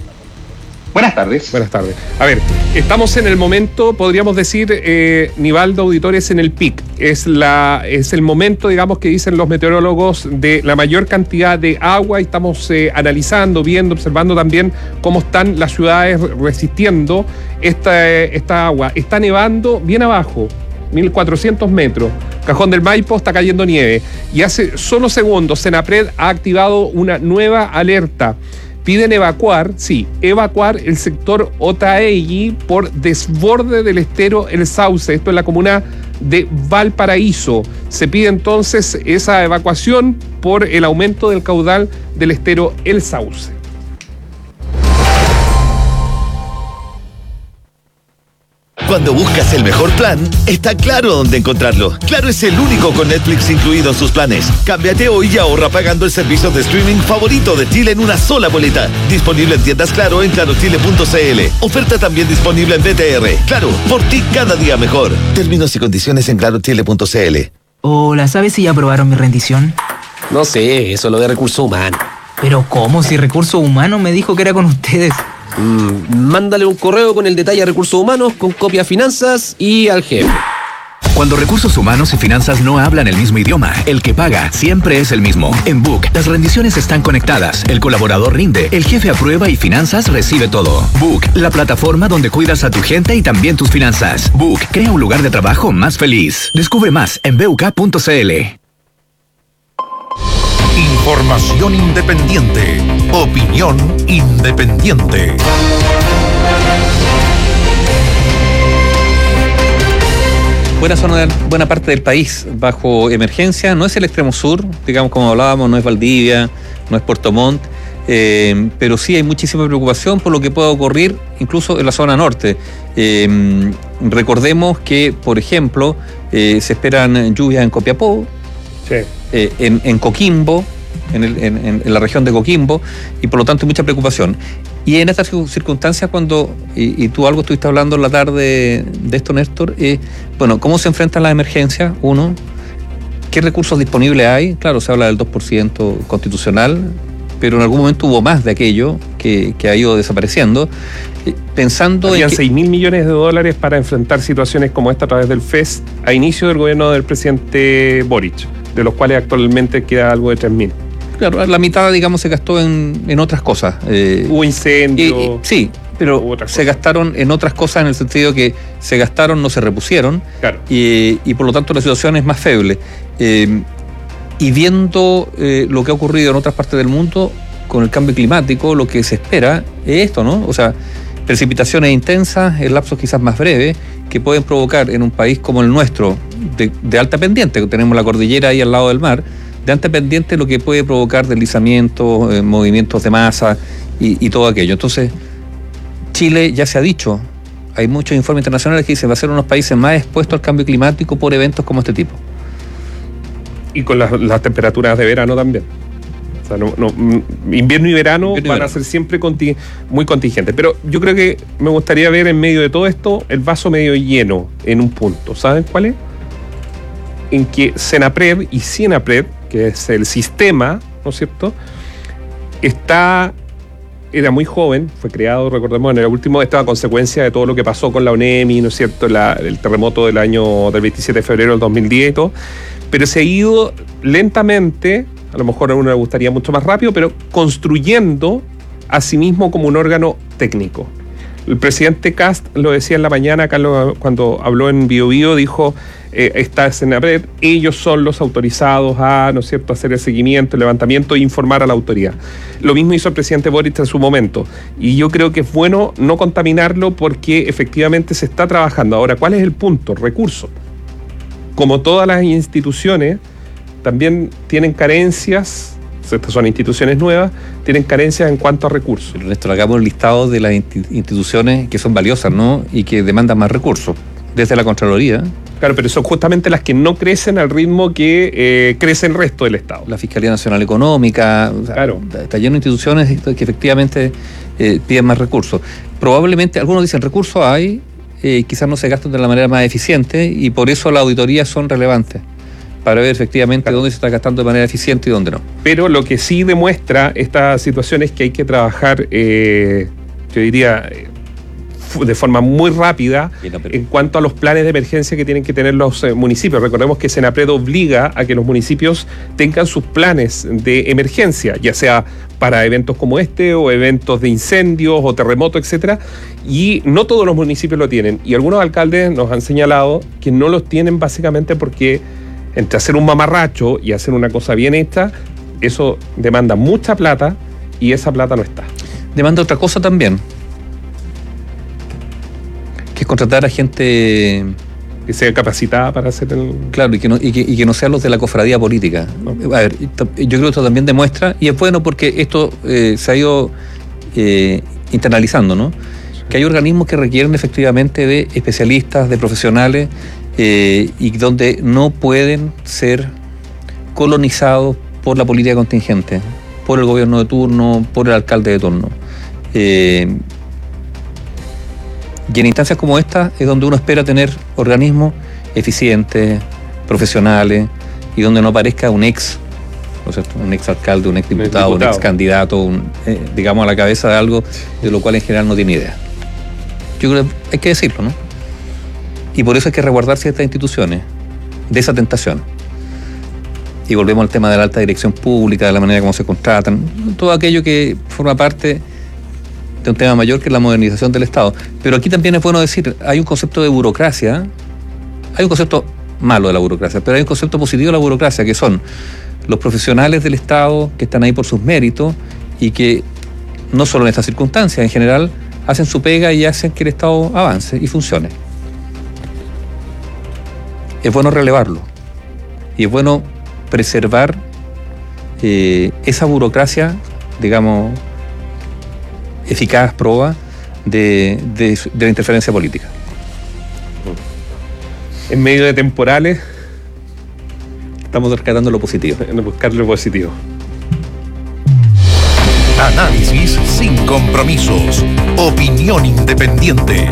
Buenas tardes. Buenas tardes. A ver, estamos en el momento, podríamos decir, Nivaldo, auditores, en el pic. Es el momento, digamos, que dicen los meteorólogos, de la mayor cantidad de agua. Y estamos analizando, viendo, observando también cómo están las ciudades resistiendo esta agua. Está nevando bien abajo, 1.400 metros. Cajón del Maipo está cayendo nieve. Y hace solo segundos Senapred ha activado una nueva alerta. Piden evacuar el sector Otaegui por desborde del estero El Sauce. Esto es la comuna de Valparaíso. Se pide entonces esa evacuación por el aumento del caudal del estero El Sauce. Cuando buscas el mejor plan, está Claro dónde encontrarlo. Claro es el único con Netflix incluido en sus planes. Cámbiate hoy y ahorra pagando el servicio de streaming favorito de Chile en una sola boleta. Disponible en tiendas Claro en clarochile.cl. Oferta también disponible en BTR. Claro, por ti cada día mejor. Términos y condiciones en clarochile.cl. Hola, ¿sabes si ya aprobaron mi rendición? No sé, eso es lo de recursos humanos. ¿Pero cómo? Si recursos humanos me dijo que era con ustedes. Mándale un correo con el detalle a recursos humanos, con copia a finanzas y al jefe. Cuando recursos humanos y finanzas no hablan el mismo idioma, el que paga siempre es el mismo. En Book, las rendiciones están conectadas, el colaborador rinde, el jefe aprueba y finanzas recibe todo. Book, la plataforma donde cuidas a tu gente y también tus finanzas. Book, crea un lugar de trabajo más feliz. Descubre más en buk.cl. Información independiente. Opinión independiente. Buena parte del país bajo emergencia. No es el extremo sur, digamos, como hablábamos, no es Valdivia, no es Puerto Montt, pero sí hay muchísima preocupación por lo que pueda ocurrir incluso en la zona norte. Recordemos que, por ejemplo, se esperan lluvias en Copiapó, en Coquimbo, en la región de Coquimbo, y por lo tanto hay mucha preocupación. Y en estas circunstancias, cuando, y tú algo estuviste hablando en la tarde de esto, Néstor, bueno, ¿cómo se enfrentan las emergencias? Uno, ¿qué recursos disponibles hay? Claro, se habla del 2% constitucional, pero en algún momento hubo más de aquello que ha ido desapareciendo. Pensando Habían en que 6.000 millones de dólares para enfrentar situaciones como esta a través del FES a inicio del gobierno del presidente Boric, de los cuales actualmente queda algo de 3.000. Claro, la mitad, digamos, se gastó en otras cosas. Hubo incendios. Sí, pero se gastaron en otras cosas en el sentido que se gastaron, no se repusieron. Claro. Y por lo tanto la situación es más feble. Y viendo lo que ha ocurrido en otras partes del mundo con el cambio climático, lo que se espera es esto, ¿no? O sea, precipitaciones intensas en lapsos quizás más breves que pueden provocar en un país como el nuestro, de alta pendiente, que tenemos la cordillera ahí al lado del mar, de alta pendiente, lo que puede provocar deslizamientos, movimientos de masa y todo aquello. Entonces, Chile ya se ha dicho, hay muchos informes internacionales que dicen va a ser uno de los países más expuestos al cambio climático por eventos como este tipo. Y con las temperaturas de verano también. O sea, invierno y verano van a ser siempre muy contingentes. Pero yo creo que me gustaría ver en medio de todo esto el vaso medio lleno en un punto. ¿Saben cuál es? En que Senapred y Sinapred, que es el sistema, ¿no es cierto?, era muy joven, fue creado, recordemos, en el último, esta consecuencia de todo lo que pasó con la ONEMI, ¿no es cierto?, el terremoto del 27 de febrero del 2010 y todo, pero se ha ido lentamente, a lo mejor a uno le gustaría mucho más rápido, pero construyendo a sí mismo como un órgano técnico. El presidente Kast lo decía en la mañana, cuando habló en Bio Bio, dijo, está Senapred, ellos son los autorizados a, ¿no es cierto?, hacer el seguimiento, el levantamiento e informar a la autoridad. Lo mismo hizo el presidente Boric en su momento. Y yo creo que es bueno no contaminarlo porque efectivamente se está trabajando. Ahora, ¿cuál es el punto? Recursos. Como todas las instituciones, también tienen carencias. Estas son instituciones nuevas, tienen carencias en cuanto a recursos. Pero Néstor, hagamos un listado de las instituciones que son valiosas, ¿no?, y que demandan más recursos, desde la Contraloría. Claro, pero son justamente las que no crecen al ritmo que crece el resto del Estado. La Fiscalía Nacional Económica, o sea, claro. Está lleno de instituciones que efectivamente piden más recursos. Probablemente, algunos dicen, recursos hay, quizás no se gastan de la manera más eficiente y por eso las auditorías son relevantes, para ver efectivamente dónde se está gastando de manera eficiente y dónde no. Pero lo que sí demuestra esta situación es que hay que trabajar, yo diría, de forma muy rápida en cuanto a los planes de emergencia que tienen que tener los municipios. Recordemos que Senapred obliga a que los municipios tengan sus planes de emergencia, ya sea para eventos como este o eventos de incendios o terremotos, etcétera, y no todos los municipios lo tienen. Y algunos alcaldes nos han señalado que no los tienen básicamente porque entre hacer un mamarracho y hacer una cosa bien hecha, eso demanda mucha plata y esa plata no está. Demanda otra cosa también, que es contratar a gente que sea capacitada para hacer el... Claro, y que no sean los de la cofradía política. No. A ver, yo creo que esto también demuestra, y es bueno porque esto se ha ido internalizando, ¿no? Que hay organismos que requieren efectivamente de especialistas, de profesionales, y donde no pueden ser colonizados por la política contingente, por el gobierno de turno, por el alcalde de turno. Y en instancias como esta es donde uno espera tener organismos eficientes, profesionales, y donde no aparezca un ex, ¿no es cierto?, un ex alcalde, un ex diputado, un ex candidato, digamos, a la cabeza de algo de lo cual en general no tiene idea. Yo creo que hay que decirlo, ¿no? Y por eso hay que resguardar ciertas instituciones de esa tentación. Y volvemos al tema de la alta dirección pública, de la manera como se contratan, todo aquello que forma parte de un tema mayor que es la modernización del Estado. Pero aquí también es bueno decir, hay un concepto de burocracia, hay un concepto malo de la burocracia, pero hay un concepto positivo de la burocracia, que son los profesionales del Estado que están ahí por sus méritos y que, no solo en estas circunstancias, en general, hacen su pega y hacen que el Estado avance y funcione. Es bueno relevarlo y es bueno preservar esa burocracia, digamos, eficaz, proba de la interferencia política. En medio de temporales, estamos rescatando lo positivo. Buscar lo positivo. Análisis sin compromisos. Opinión independiente.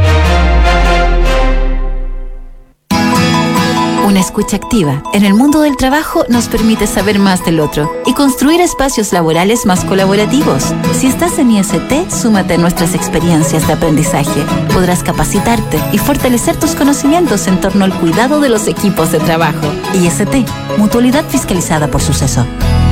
Una escucha activa en el mundo del trabajo nos permite saber más del otro y construir espacios laborales más colaborativos. Si estás en IST, súmate a nuestras experiencias de aprendizaje. Podrás capacitarte y fortalecer tus conocimientos en torno al cuidado de los equipos de trabajo. IST, mutualidad fiscalizada por Suceso.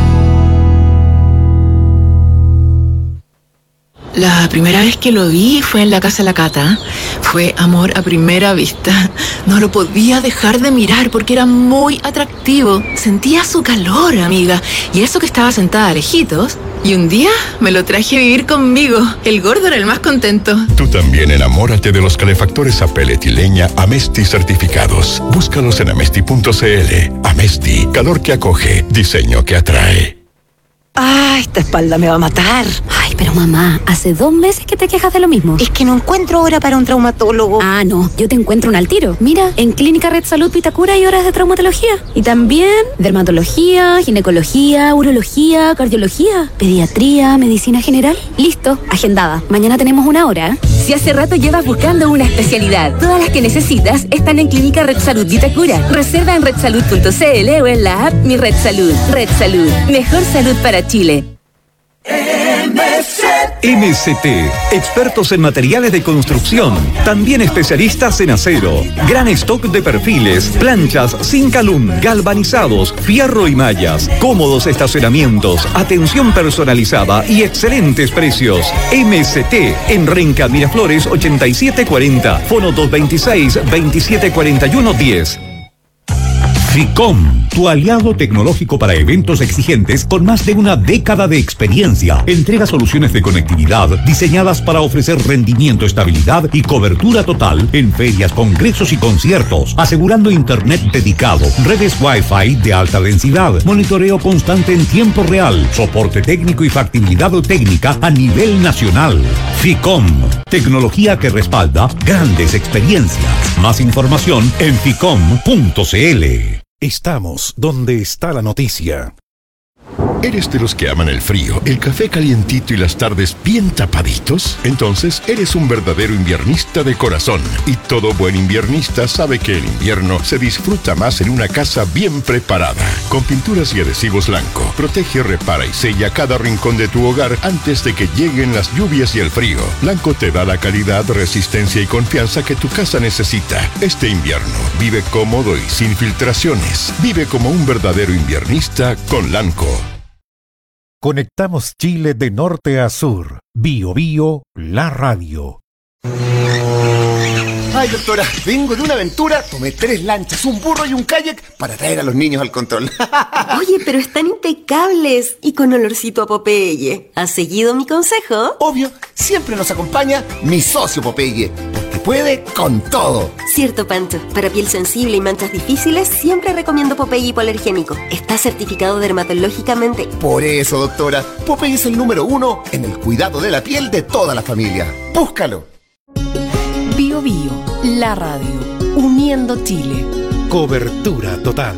La primera vez que lo vi fue en la casa de la Cata. Fue amor a primera vista. No lo podía dejar de mirar porque era muy atractivo. Sentía su calor, amiga. Y eso que estaba sentada a lejitos. Y un día me lo traje a vivir conmigo. El gordo era el más contento. Tú también enamórate de los calefactores a pellet y leña Amesti certificados. Búscalos en amesti.cl. Amesti, calor que acoge, diseño que atrae. Ah, esta espalda me va a matar. Ay, pero mamá, hace 2 meses que te quejas de lo mismo. Es que no encuentro hora para un traumatólogo. Ah, no, yo te encuentro un al tiro. Mira, en Clínica Red Salud Vitacura hay horas de traumatología. Y también dermatología, ginecología, urología, cardiología, pediatría, medicina general. Listo, agendada. Mañana tenemos 1 hora. Si hace rato llevas buscando una especialidad, todas las que necesitas están en Clínica Red Salud Vitacura. Reserva en redsalud.cl o en la app Mi Red Salud. Red Salud, mejor salud para Chile. MST, expertos en materiales de construcción, también especialistas en acero, gran stock de perfiles, planchas, Zincalum, galvanizados, fierro y mallas, cómodos estacionamientos, atención personalizada y excelentes precios. MST, en Renca Miraflores 8740, fono 226-2741-10. FICOM, tu aliado tecnológico para eventos exigentes con más de una década de experiencia. Entrega soluciones de conectividad diseñadas para ofrecer rendimiento, estabilidad y cobertura total en ferias, congresos y conciertos, asegurando internet dedicado, redes Wi-Fi de alta densidad, monitoreo constante en tiempo real, soporte técnico y factibilidad técnica a nivel nacional. FICOM, tecnología que respalda grandes experiencias. Más información en ficom.cl. Estamos donde está la noticia. ¿Eres de los que aman el frío, el café calientito y las tardes bien tapaditos? Entonces eres un verdadero inviernista de corazón. Y todo buen inviernista sabe que el invierno se disfruta más en una casa bien preparada. Con pinturas y adhesivos Lanco, protege, repara y sella cada rincón de tu hogar antes de que lleguen las lluvias y el frío. Lanco te da la calidad, resistencia y confianza que tu casa necesita. Este invierno, vive cómodo y sin filtraciones. Vive como un verdadero inviernista con Lanco. Conectamos Chile de norte a sur. Bio Bio, la radio. Ay, doctora, vengo de una aventura, tomé 3 lanchas, un burro y un kayak para traer a los niños al control. Oye, pero están impecables y con olorcito a Popeye. ¿Has seguido mi consejo? Obvio, siempre nos acompaña mi socio Popeye, porque puede con todo. Cierto, Pancho. Para piel sensible y manchas difíciles, siempre recomiendo Popeye hipoalergénico. Está certificado dermatológicamente. Por eso, doctora, Popeye es el número 1 en el cuidado de la piel de toda la familia. Búscalo. Bio Bio, la radio, uniendo Chile. Cobertura total.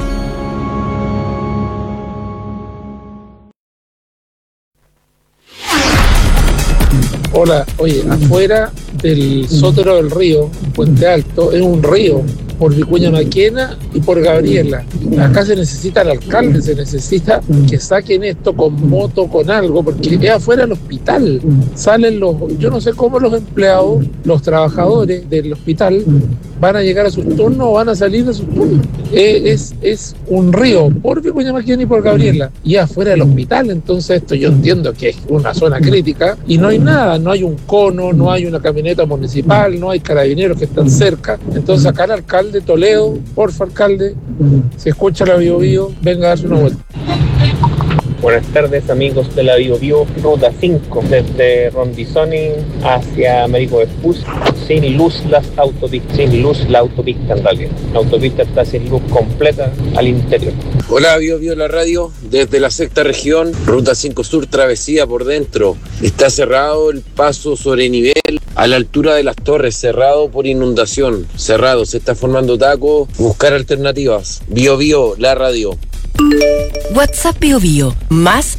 Hola, oye, afuera del Sótero del Río, Puente Alto, es un río, por Vicuña Maquena y por Gabriela. Acá se necesita el alcalde, se necesita que saquen esto con moto, con algo, porque es afuera del hospital. Salen yo no sé cómo los empleados, los trabajadores del hospital, van a llegar a sus turnos o van a salir de sus turnos. Es un río por Vicuña Maquena y por Gabriela, y afuera del hospital. Entonces esto yo entiendo que es una zona crítica y no hay nada, no hay un cono, no hay una camioneta municipal, no hay carabineros que están cerca. Entonces acá el alcalde Toledo, porfa alcalde, si escucha la Bio Bio, venga a darse una vuelta. Buenas tardes, amigos de la Bio Bio, ruta 5, desde Rondizoni hacia Américo Vespucio, sin luz la autopista en realidad. La autopista está sin luz completa al interior. Hola, Bio Bio, la radio, desde la sexta región, ruta 5 Sur, travesía por dentro. Está cerrado el paso sobre nivel a la altura de las torres, cerrado por inundación, cerrado, se está formando taco, buscar alternativas. Bio Bio, la radio. WhatsApp Bio Bio, más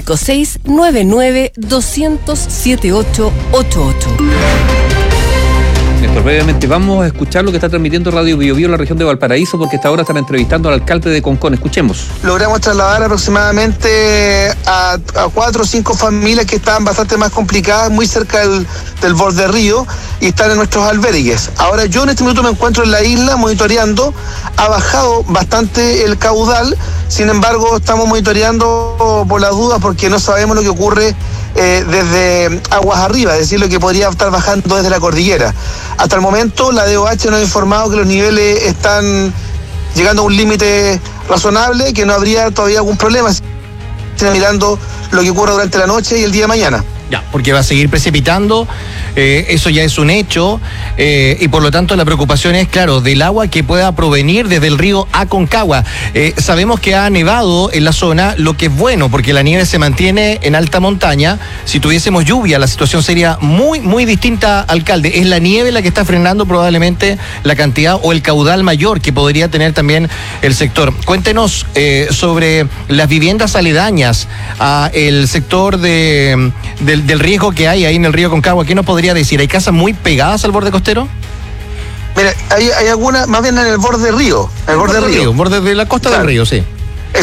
5699-200-7888. Néstor, brevemente, vamos a escuchar lo que está transmitiendo Radio Bio Bio en la región de Valparaíso, porque hasta ahora están entrevistando al alcalde de Concón. Escuchemos. Logramos trasladar aproximadamente a 4 o 5 familias que estaban bastante más complicadas, muy cerca del borde del río, y están en nuestros albergues. Ahora yo en este minuto me encuentro en la isla monitoreando. Ha bajado bastante el caudal, sin embargo estamos monitoreando por las dudas porque no sabemos lo que ocurre desde aguas arriba, es decir, lo que podría estar bajando desde la cordillera. Hasta el momento la DOH nos ha informado que los niveles están llegando a un límite razonable, que no habría todavía algún problema, mirando lo que ocurre durante la noche y el día de mañana. Ya, porque va a seguir precipitando, eso ya es un hecho, y por lo tanto la preocupación es, claro, del agua que pueda provenir desde el río Aconcagua. Sabemos que ha nevado en la zona, lo que es bueno, porque la nieve se mantiene en alta montaña. Si tuviésemos lluvia, la situación sería muy, muy distinta, alcalde. Es la nieve la que está frenando probablemente la cantidad o el caudal mayor que podría tener también el sector. Cuéntenos sobre las viviendas aledañas a el sector del riesgo que hay ahí en el río Aconcagua. ¿Qué nos podría decir? ¿Hay casas muy pegadas al borde costero? Mira, hay algunas más bien en el borde del río. En el borde del río. Borde de la costa del río, sí.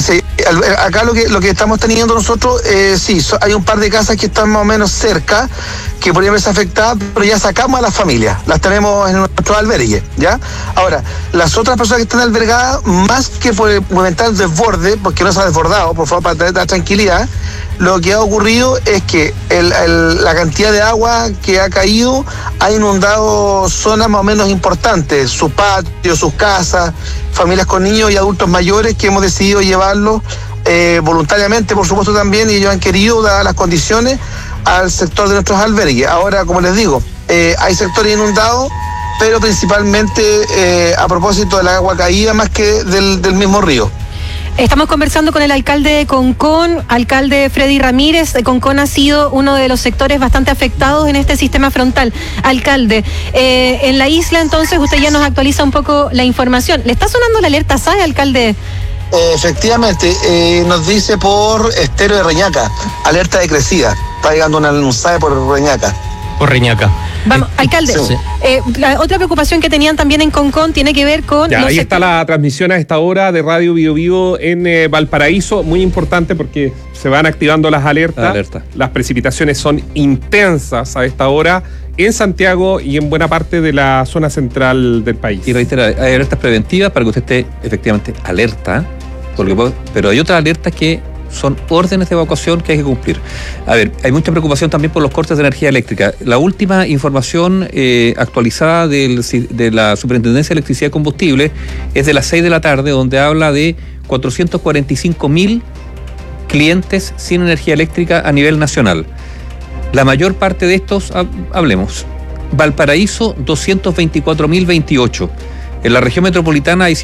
Acá lo que estamos teniendo nosotros, sí, hay un par de casas que están más o menos cerca, que podrían verse afectadas, pero ya sacamos a las familias, las tenemos en nuestro albergue, ¿ya? Ahora, las otras personas que están albergadas, más que por el momentáneo desborde, porque no se ha desbordado, por favor, para tener tranquilidad, lo que ha ocurrido es que la cantidad de agua que ha caído ha inundado zonas más o menos importantes, sus patios, sus casas, familias con niños y adultos mayores que hemos decidido llevarlos voluntariamente, por supuesto también, y ellos han querido, dadas las condiciones, al sector de nuestros albergues. Ahora, como les digo, hay sectores inundados, pero principalmente a propósito del agua caída más que del mismo río. Estamos conversando con el alcalde de Concón, alcalde Freddy Ramírez. Concón ha sido uno de los sectores bastante afectados en este sistema frontal. Alcalde, en la isla entonces usted ya nos actualiza un poco la información. ¿Le está sonando la alerta SAE, alcalde? Efectivamente, nos dice por Estero de Reñaca, alerta de crecida. Está llegando un SAE por Reñaca. Por Reñaca. Vamos, alcalde, sí. La otra preocupación que tenían también en Concón tiene que ver con... Ya, ahí está la transmisión a esta hora de Radio Bio Bio en Valparaíso, muy importante porque se van activando las alertas. Las precipitaciones son intensas a esta hora en Santiago y en buena parte de la zona central del país. Y reitera, hay alertas preventivas para que usted esté efectivamente alerta, pero hay otras alertas que son órdenes de evacuación que hay que cumplir. A ver, hay mucha preocupación también por los cortes de energía eléctrica. La última información actualizada de la Superintendencia de Electricidad y Combustible es de las 6 de la tarde, donde habla de 445.000 clientes sin energía eléctrica a nivel nacional. La mayor parte de estos, hablemos, Valparaíso, 224.028. En la región metropolitana hay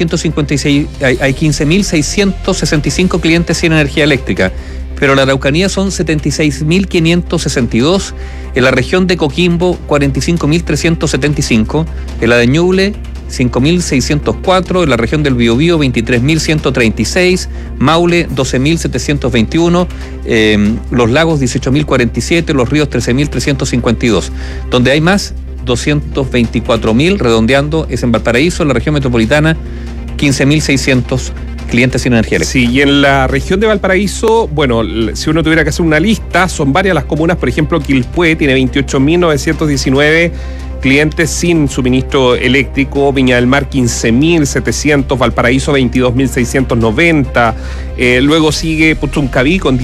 15.665 clientes sin energía eléctrica, pero en la Araucanía son 76.562, en la región de Coquimbo 45.375, en la de Ñuble 5.604, en la región del Biobío 23.136, Maule 12.721, Los Lagos 18.047, Los Ríos 13.352. Donde hay más, 224.000, redondeando, es en Valparaíso, en la región metropolitana, 15.600 clientes sin energía eléctrica. Sí, y en la región de Valparaíso, bueno, si uno tuviera que hacer una lista, son varias las comunas, por ejemplo, Quilpué tiene 28.919 clientes sin suministro eléctrico. Viña del Mar 15.700, Valparaíso 22.690, luego sigue Puchuncaví con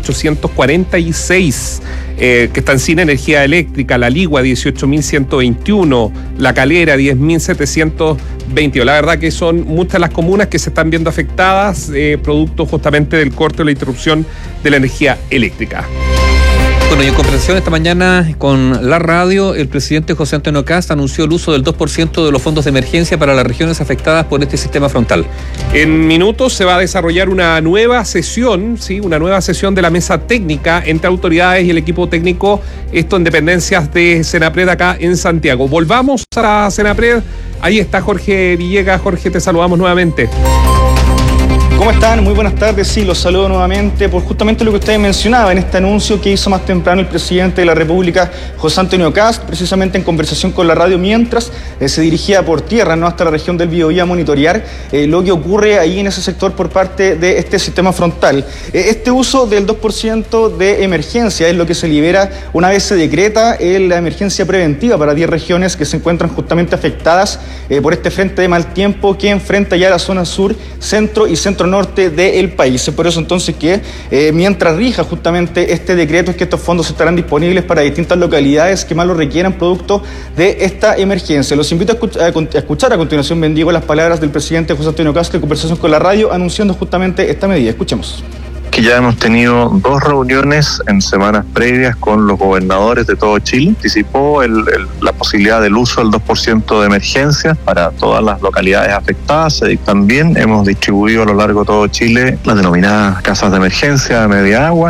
10.846 que están sin energía eléctrica, La Ligua 18.121, La Calera 10.722. La verdad que son muchas las comunas que se están viendo afectadas producto justamente del corte o la interrupción de la energía eléctrica. Bueno, y en conversación esta mañana con la radio, el presidente José Antonio Kast anunció el uso del 2% de los fondos de emergencia para las regiones afectadas por este sistema frontal. En minutos se va a desarrollar una nueva sesión, ¿sí? Una nueva sesión de la mesa técnica entre autoridades y el equipo técnico, esto en dependencias de Senapred acá en Santiago. Volvamos a Senapred, ahí está Jorge Villegas. Jorge, te saludamos nuevamente. ¿Cómo están? Muy buenas tardes. Sí, los saludo nuevamente por justamente lo que ustedes mencionaban, este anuncio que hizo más temprano el presidente de la República, José Antonio Kast, precisamente en conversación con la radio mientras se dirigía por tierra, ¿no?, hasta la región del Biobío a monitorear lo que ocurre ahí en ese sector por parte de este sistema frontal. Este uso del 2% de emergencia es lo que se libera una vez se decreta la emergencia preventiva para 10 regiones que se encuentran justamente afectadas por este frente de mal tiempo que enfrenta ya la zona sur, centro y centro norte del país. Es por eso entonces que mientras rija justamente este decreto es que estos fondos estarán disponibles para distintas localidades que más lo requieran producto de esta emergencia. Los invito a escuchar a continuación, bendigo, las palabras del presidente José Antonio Kast en conversación con la radio anunciando justamente esta medida. Escuchemos. Que ya hemos tenido 2 reuniones en semanas previas con los gobernadores de todo Chile. Anticipó la posibilidad del uso del 2% de emergencia para todas las localidades afectadas. También hemos distribuido a lo largo de todo Chile las denominadas casas de emergencia de media agua.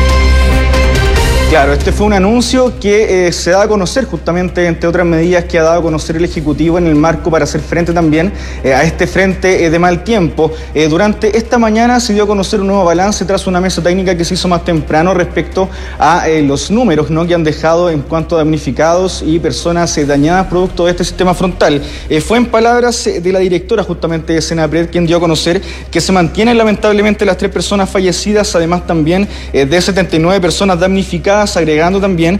Claro, este fue un anuncio que se da a conocer justamente, entre otras medidas que ha dado a conocer el Ejecutivo en el marco para hacer frente también a este frente de mal tiempo. Durante esta mañana se dio a conocer un nuevo balance tras una mesa técnica que se hizo más temprano respecto a los números, ¿no?, que han dejado en cuanto a damnificados y personas dañadas producto de este sistema frontal. Fue en palabras de la directora justamente de Senapred quien dio a conocer que se mantienen lamentablemente las 3 personas fallecidas, además también de 79 personas damnificadas, agregando también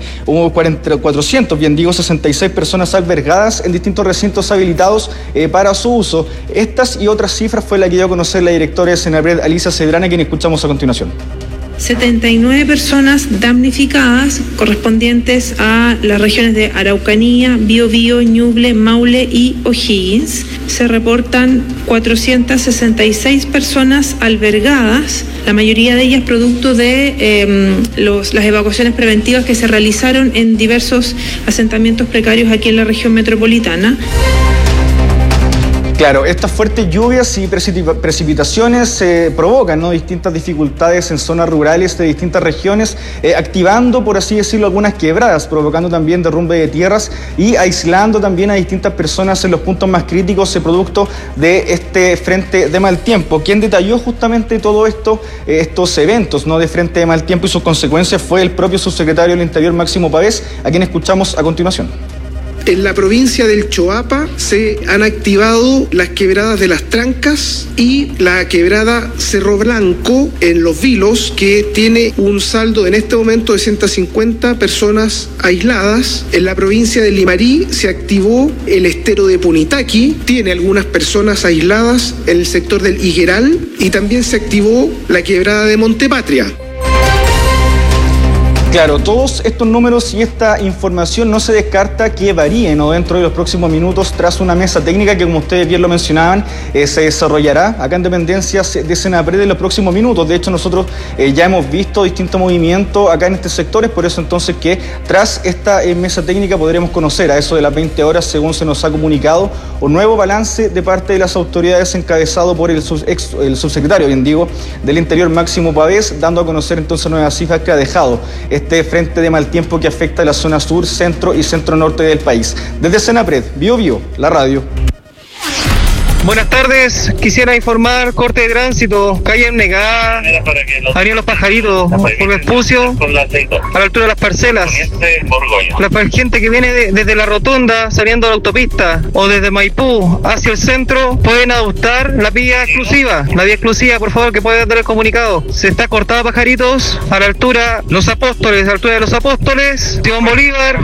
466 personas albergadas en distintos recintos habilitados para su uso. Estas y otras cifras fue la que dio a conocer la directora de Senapred, Alicia Cedrana, quien escuchamos a continuación. 79 personas damnificadas correspondientes a las regiones de Araucanía, Biobío, Ñuble, Maule y O'Higgins. Se reportan 466 personas albergadas, la mayoría de ellas producto de las evacuaciones preventivas que se realizaron en diversos asentamientos precarios aquí en la región metropolitana. Claro, estas fuertes lluvias y precipitaciones provocan, ¿no?, distintas dificultades en zonas rurales de distintas regiones, activando, por así decirlo, algunas quebradas, provocando también derrumbe de tierras y aislando también a distintas personas en los puntos más críticos producto de este frente de mal tiempo. Quien detalló justamente todo esto, estos eventos, ¿no?, de frente de mal tiempo y sus consecuencias fue el propio subsecretario del Interior, Máximo Pavés, a quien escuchamos a continuación. En la provincia del Choapa se han activado las quebradas de Las Trancas y la quebrada Cerro Blanco en Los Vilos, que tiene un saldo en este momento de 150 personas aisladas. En la provincia de Limarí se activó el estero de Punitaqui, tiene algunas personas aisladas en el sector del Higueral, y también se activó la quebrada de Montepatria. Claro, todos estos números y esta información no se descarta que varíen, ¿no?, dentro de los próximos minutos tras una mesa técnica que, como ustedes bien lo mencionaban, se desarrollará acá en dependencias de Senapred en los próximos minutos. De hecho, nosotros ya hemos visto distintos movimientos acá en estos sectores, por eso entonces que tras esta mesa técnica podremos conocer a eso de las 20 horas, según se nos ha comunicado, un nuevo balance de parte de las autoridades encabezado por el subsecretario, bien digo, del Interior, Máximo Pavés, dando a conocer entonces nuevas cifras que ha dejado este frente de mal tiempo que afecta a la zona sur, centro y centro norte del país. Desde Senapred, Biobío, la radio. Buenas tardes, quisiera informar corte de tránsito, calle Negada, Avenida Los Pajaritos, por Vespucio, a la altura de las parcelas. La gente que viene desde la rotonda, saliendo de la autopista, o desde Maipú hacia el centro, pueden adoptar la vía exclusiva. La vía exclusiva, por favor, que puede dar el comunicado. Se está cortada Pajaritos, a la altura Los Apóstoles, a la altura de Los Apóstoles, Simón Bolívar,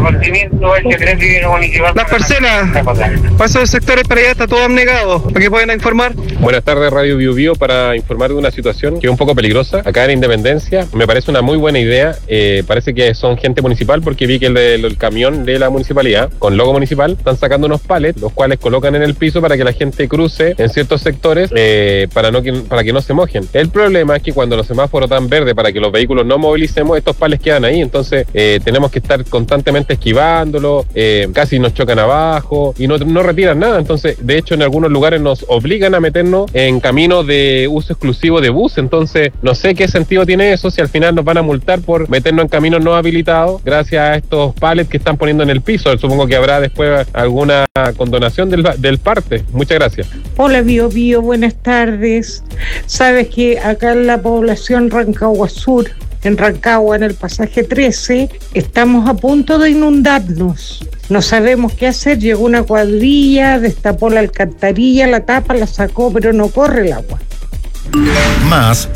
las parcelas, paso de sectores para allá, está todo abnegado. ¿Para qué pueden informar? Buenas tardes, Radio Bio Bio, para informar de una situación que es un poco peligrosa. Acá en Independencia, me parece una muy buena idea. Parece que son gente municipal, porque vi que el camión de la municipalidad, con logo municipal, están sacando unos palets, los cuales colocan en el piso para que la gente cruce en ciertos sectores, para que no se mojen. El problema es que cuando los semáforos dan verde para que los vehículos no movilicemos, estos palets quedan ahí. Entonces, tenemos que estar constantemente esquivándolo, casi nos chocan abajo y no retiran nada. Entonces, de hecho, en algunos lugares nos obligan a meternos en caminos de uso exclusivo de bus. Entonces, no sé qué sentido tiene eso si al final nos van a multar por meternos en caminos no habilitados gracias a estos palets que están poniendo en el piso. Supongo que habrá después alguna condonación del parte. Muchas gracias. Hola, Bio Bio, buenas tardes. Sabes que acá en la población Rancagua Sur, en Rancagua, en el pasaje 13, estamos a punto de inundarnos. No sabemos qué hacer. Llegó una cuadrilla, destapó la alcantarilla, la tapa, la sacó, pero no corre el agua. Más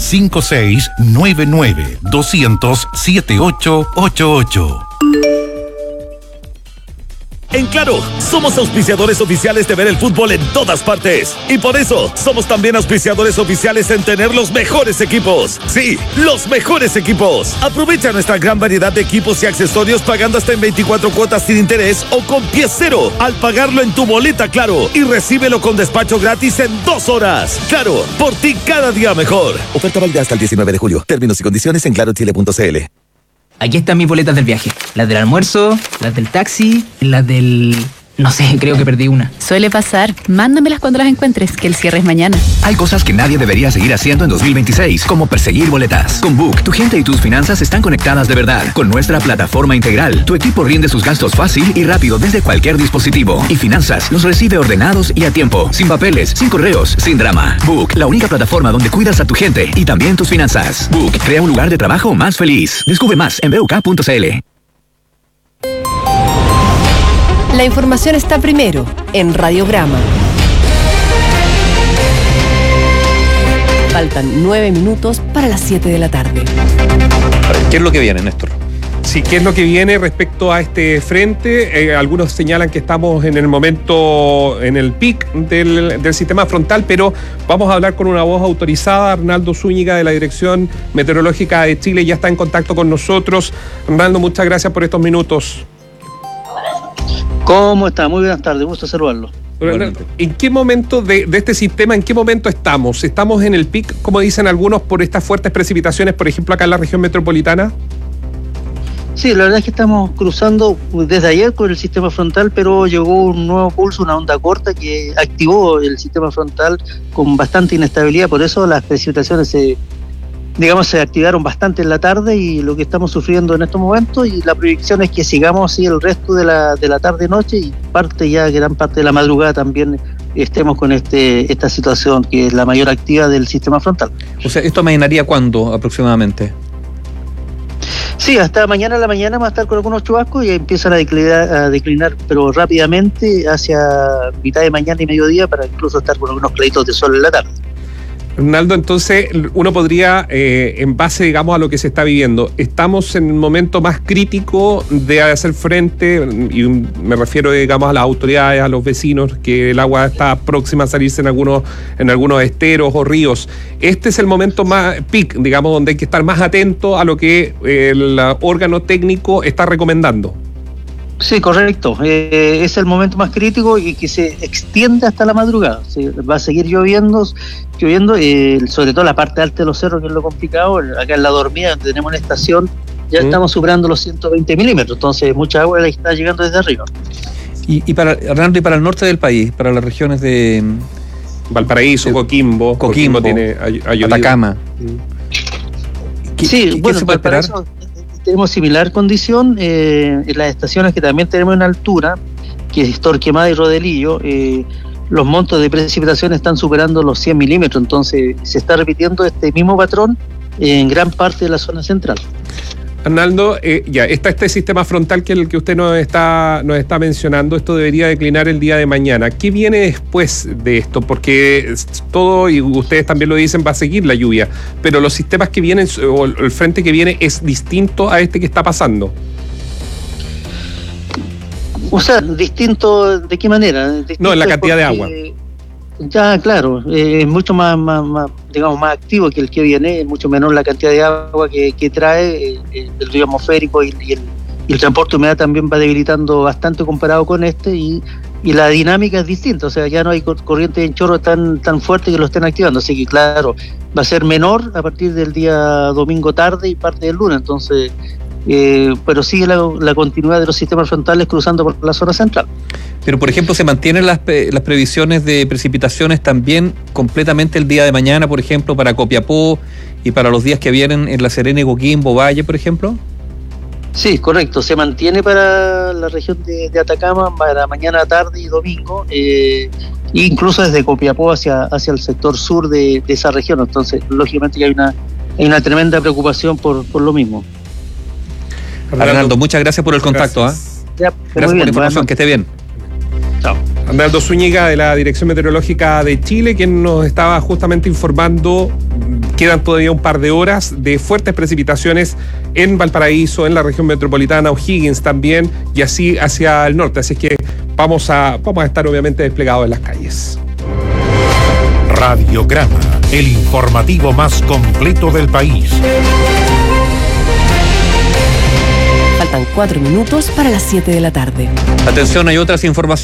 5699-200-7888. En Claro, somos auspiciadores oficiales de ver el fútbol en todas partes. Y por eso, somos también auspiciadores oficiales en tener los mejores equipos. Sí, los mejores equipos. Aprovecha nuestra gran variedad de equipos y accesorios pagando hasta en 24 cuotas sin interés o con pie cero al pagarlo en tu boleta Claro. Y recíbelo con despacho gratis en 2 horas. Claro, por ti cada día mejor. Oferta válida hasta el 19 de julio. Términos y condiciones en clarochile.cl. Aquí están mis boletas del viaje. Las del almuerzo, las del taxi, las del... No sé, creo que perdí una. Suele pasar. Mándamelas cuando las encuentres, que el cierre es mañana. Hay cosas que nadie debería seguir haciendo en 2026, como perseguir boletas. Con Book, tu gente y tus finanzas están conectadas de verdad. Con nuestra plataforma integral, tu equipo rinde sus gastos fácil y rápido desde cualquier dispositivo. Y finanzas los recibe ordenados y a tiempo, sin papeles, sin correos, sin drama. Book, la única plataforma donde cuidas a tu gente y también tus finanzas. Book, crea un lugar de trabajo más feliz. Descubre más en buk.cl. La información está primero en Radiograma. Faltan 9 minutos para las 7 de la tarde. ¿Qué es lo que viene, Néstor? Sí, ¿qué es lo que viene respecto a este frente? Algunos señalan que estamos en el momento, en el pic del sistema frontal, pero vamos a hablar con una voz autorizada. Arnaldo Zúñiga, de la Dirección Meteorológica de Chile, ya está en contacto con nosotros. Arnaldo, muchas gracias por estos minutos. ¿Cómo está? Muy buenas tardes, gusto saludarlo. ¿En qué momento de este sistema, en qué momento estamos? ¿Estamos en el pic, como dicen algunos, por estas fuertes precipitaciones, por ejemplo, acá en la región metropolitana? Sí, la verdad es que estamos cruzando desde ayer con el sistema frontal, pero llegó un nuevo pulso, una onda corta que activó el sistema frontal con bastante inestabilidad, por eso las precipitaciones se activaron bastante en la tarde y lo que estamos sufriendo en estos momentos, y la proyección es que sigamos así el resto de la tarde y noche, y gran parte de la madrugada también estemos con esta situación que es la mayor actividad del sistema frontal. O sea, ¿esto mañanaría cuándo aproximadamente? Sí, hasta mañana en la mañana va a estar con algunos chubascos y empiezan a declinar, pero rápidamente hacia mitad de mañana y mediodía, para incluso estar con algunos claritos de sol en la tarde. Ronaldo, entonces uno podría, en base, digamos, a lo que se está viviendo, estamos en el momento más crítico de hacer frente, y me refiero, digamos, a las autoridades, a los vecinos, que el agua está próxima a salirse en algunos esteros o ríos. Este es el momento más peak, digamos, donde hay que estar más atento a lo que el órgano técnico está recomendando. Sí, correcto. Es el momento más crítico y que se extiende hasta la madrugada. Va a seguir lloviendo, sobre todo la parte alta de los cerros, que es lo complicado. Acá en La Dormida, donde tenemos una estación, ya estamos superando los 120 milímetros. Entonces, mucha agua está llegando desde arriba. Y para Hernando, y para el norte del país, para las regiones de Valparaíso, Coquimbo tiene Atacama. Sí, bueno, en Valparaíso tenemos similar condición en las estaciones que también tenemos en altura, que es Torquemada y Rodelillo. los montos de precipitación están superando los 100 milímetros, entonces se está repitiendo este mismo patrón en gran parte de la zona central. Arnaldo, ya está este sistema frontal que el que usted nos está mencionando. Esto debería declinar el día de mañana. ¿Qué viene después de esto? Porque todo, y ustedes también lo dicen, va a seguir la lluvia, pero los sistemas que vienen, o el frente que viene, es distinto a este que está pasando. O sea, distinto, ¿de qué manera? Distinto no, en la cantidad de agua. Ya, claro, es mucho más, digamos, más activo que el que viene, es mucho menor la cantidad de agua que trae, el río atmosférico y el transporte de humedad también va debilitando bastante comparado con este, y la dinámica es distinta, o sea, ya no hay corrientes en chorro tan fuerte que lo estén activando, así que claro, va a ser menor a partir del día domingo tarde y parte del lunes, entonces... pero sigue la continuidad de los sistemas frontales cruzando por la zona central. Pero, por ejemplo, ¿se mantienen las previsiones de precipitaciones también completamente el día de mañana, por ejemplo, para Copiapó y para los días que vienen en La Serena y Coquimbo, Valle, por ejemplo? Sí, correcto. Se mantiene para la región de Atacama para mañana, tarde y domingo, incluso desde Copiapó hacia el sector sur de esa región. Entonces, lógicamente, ya hay una tremenda preocupación por lo mismo. Arnaldo, muchas gracias por el contacto. Gracias por la información, que esté bien. Chao. Arnaldo Zúñiga, de la Dirección Meteorológica de Chile, quien nos estaba justamente informando, quedan todavía un par de horas de fuertes precipitaciones en Valparaíso, en la región metropolitana, O'Higgins también, y así hacia el norte, así que vamos a estar obviamente desplegados en las calles. Radiograma, el informativo más completo del país. Faltan 4 minutos para las 7 de la tarde. Atención, hay otras informaciones.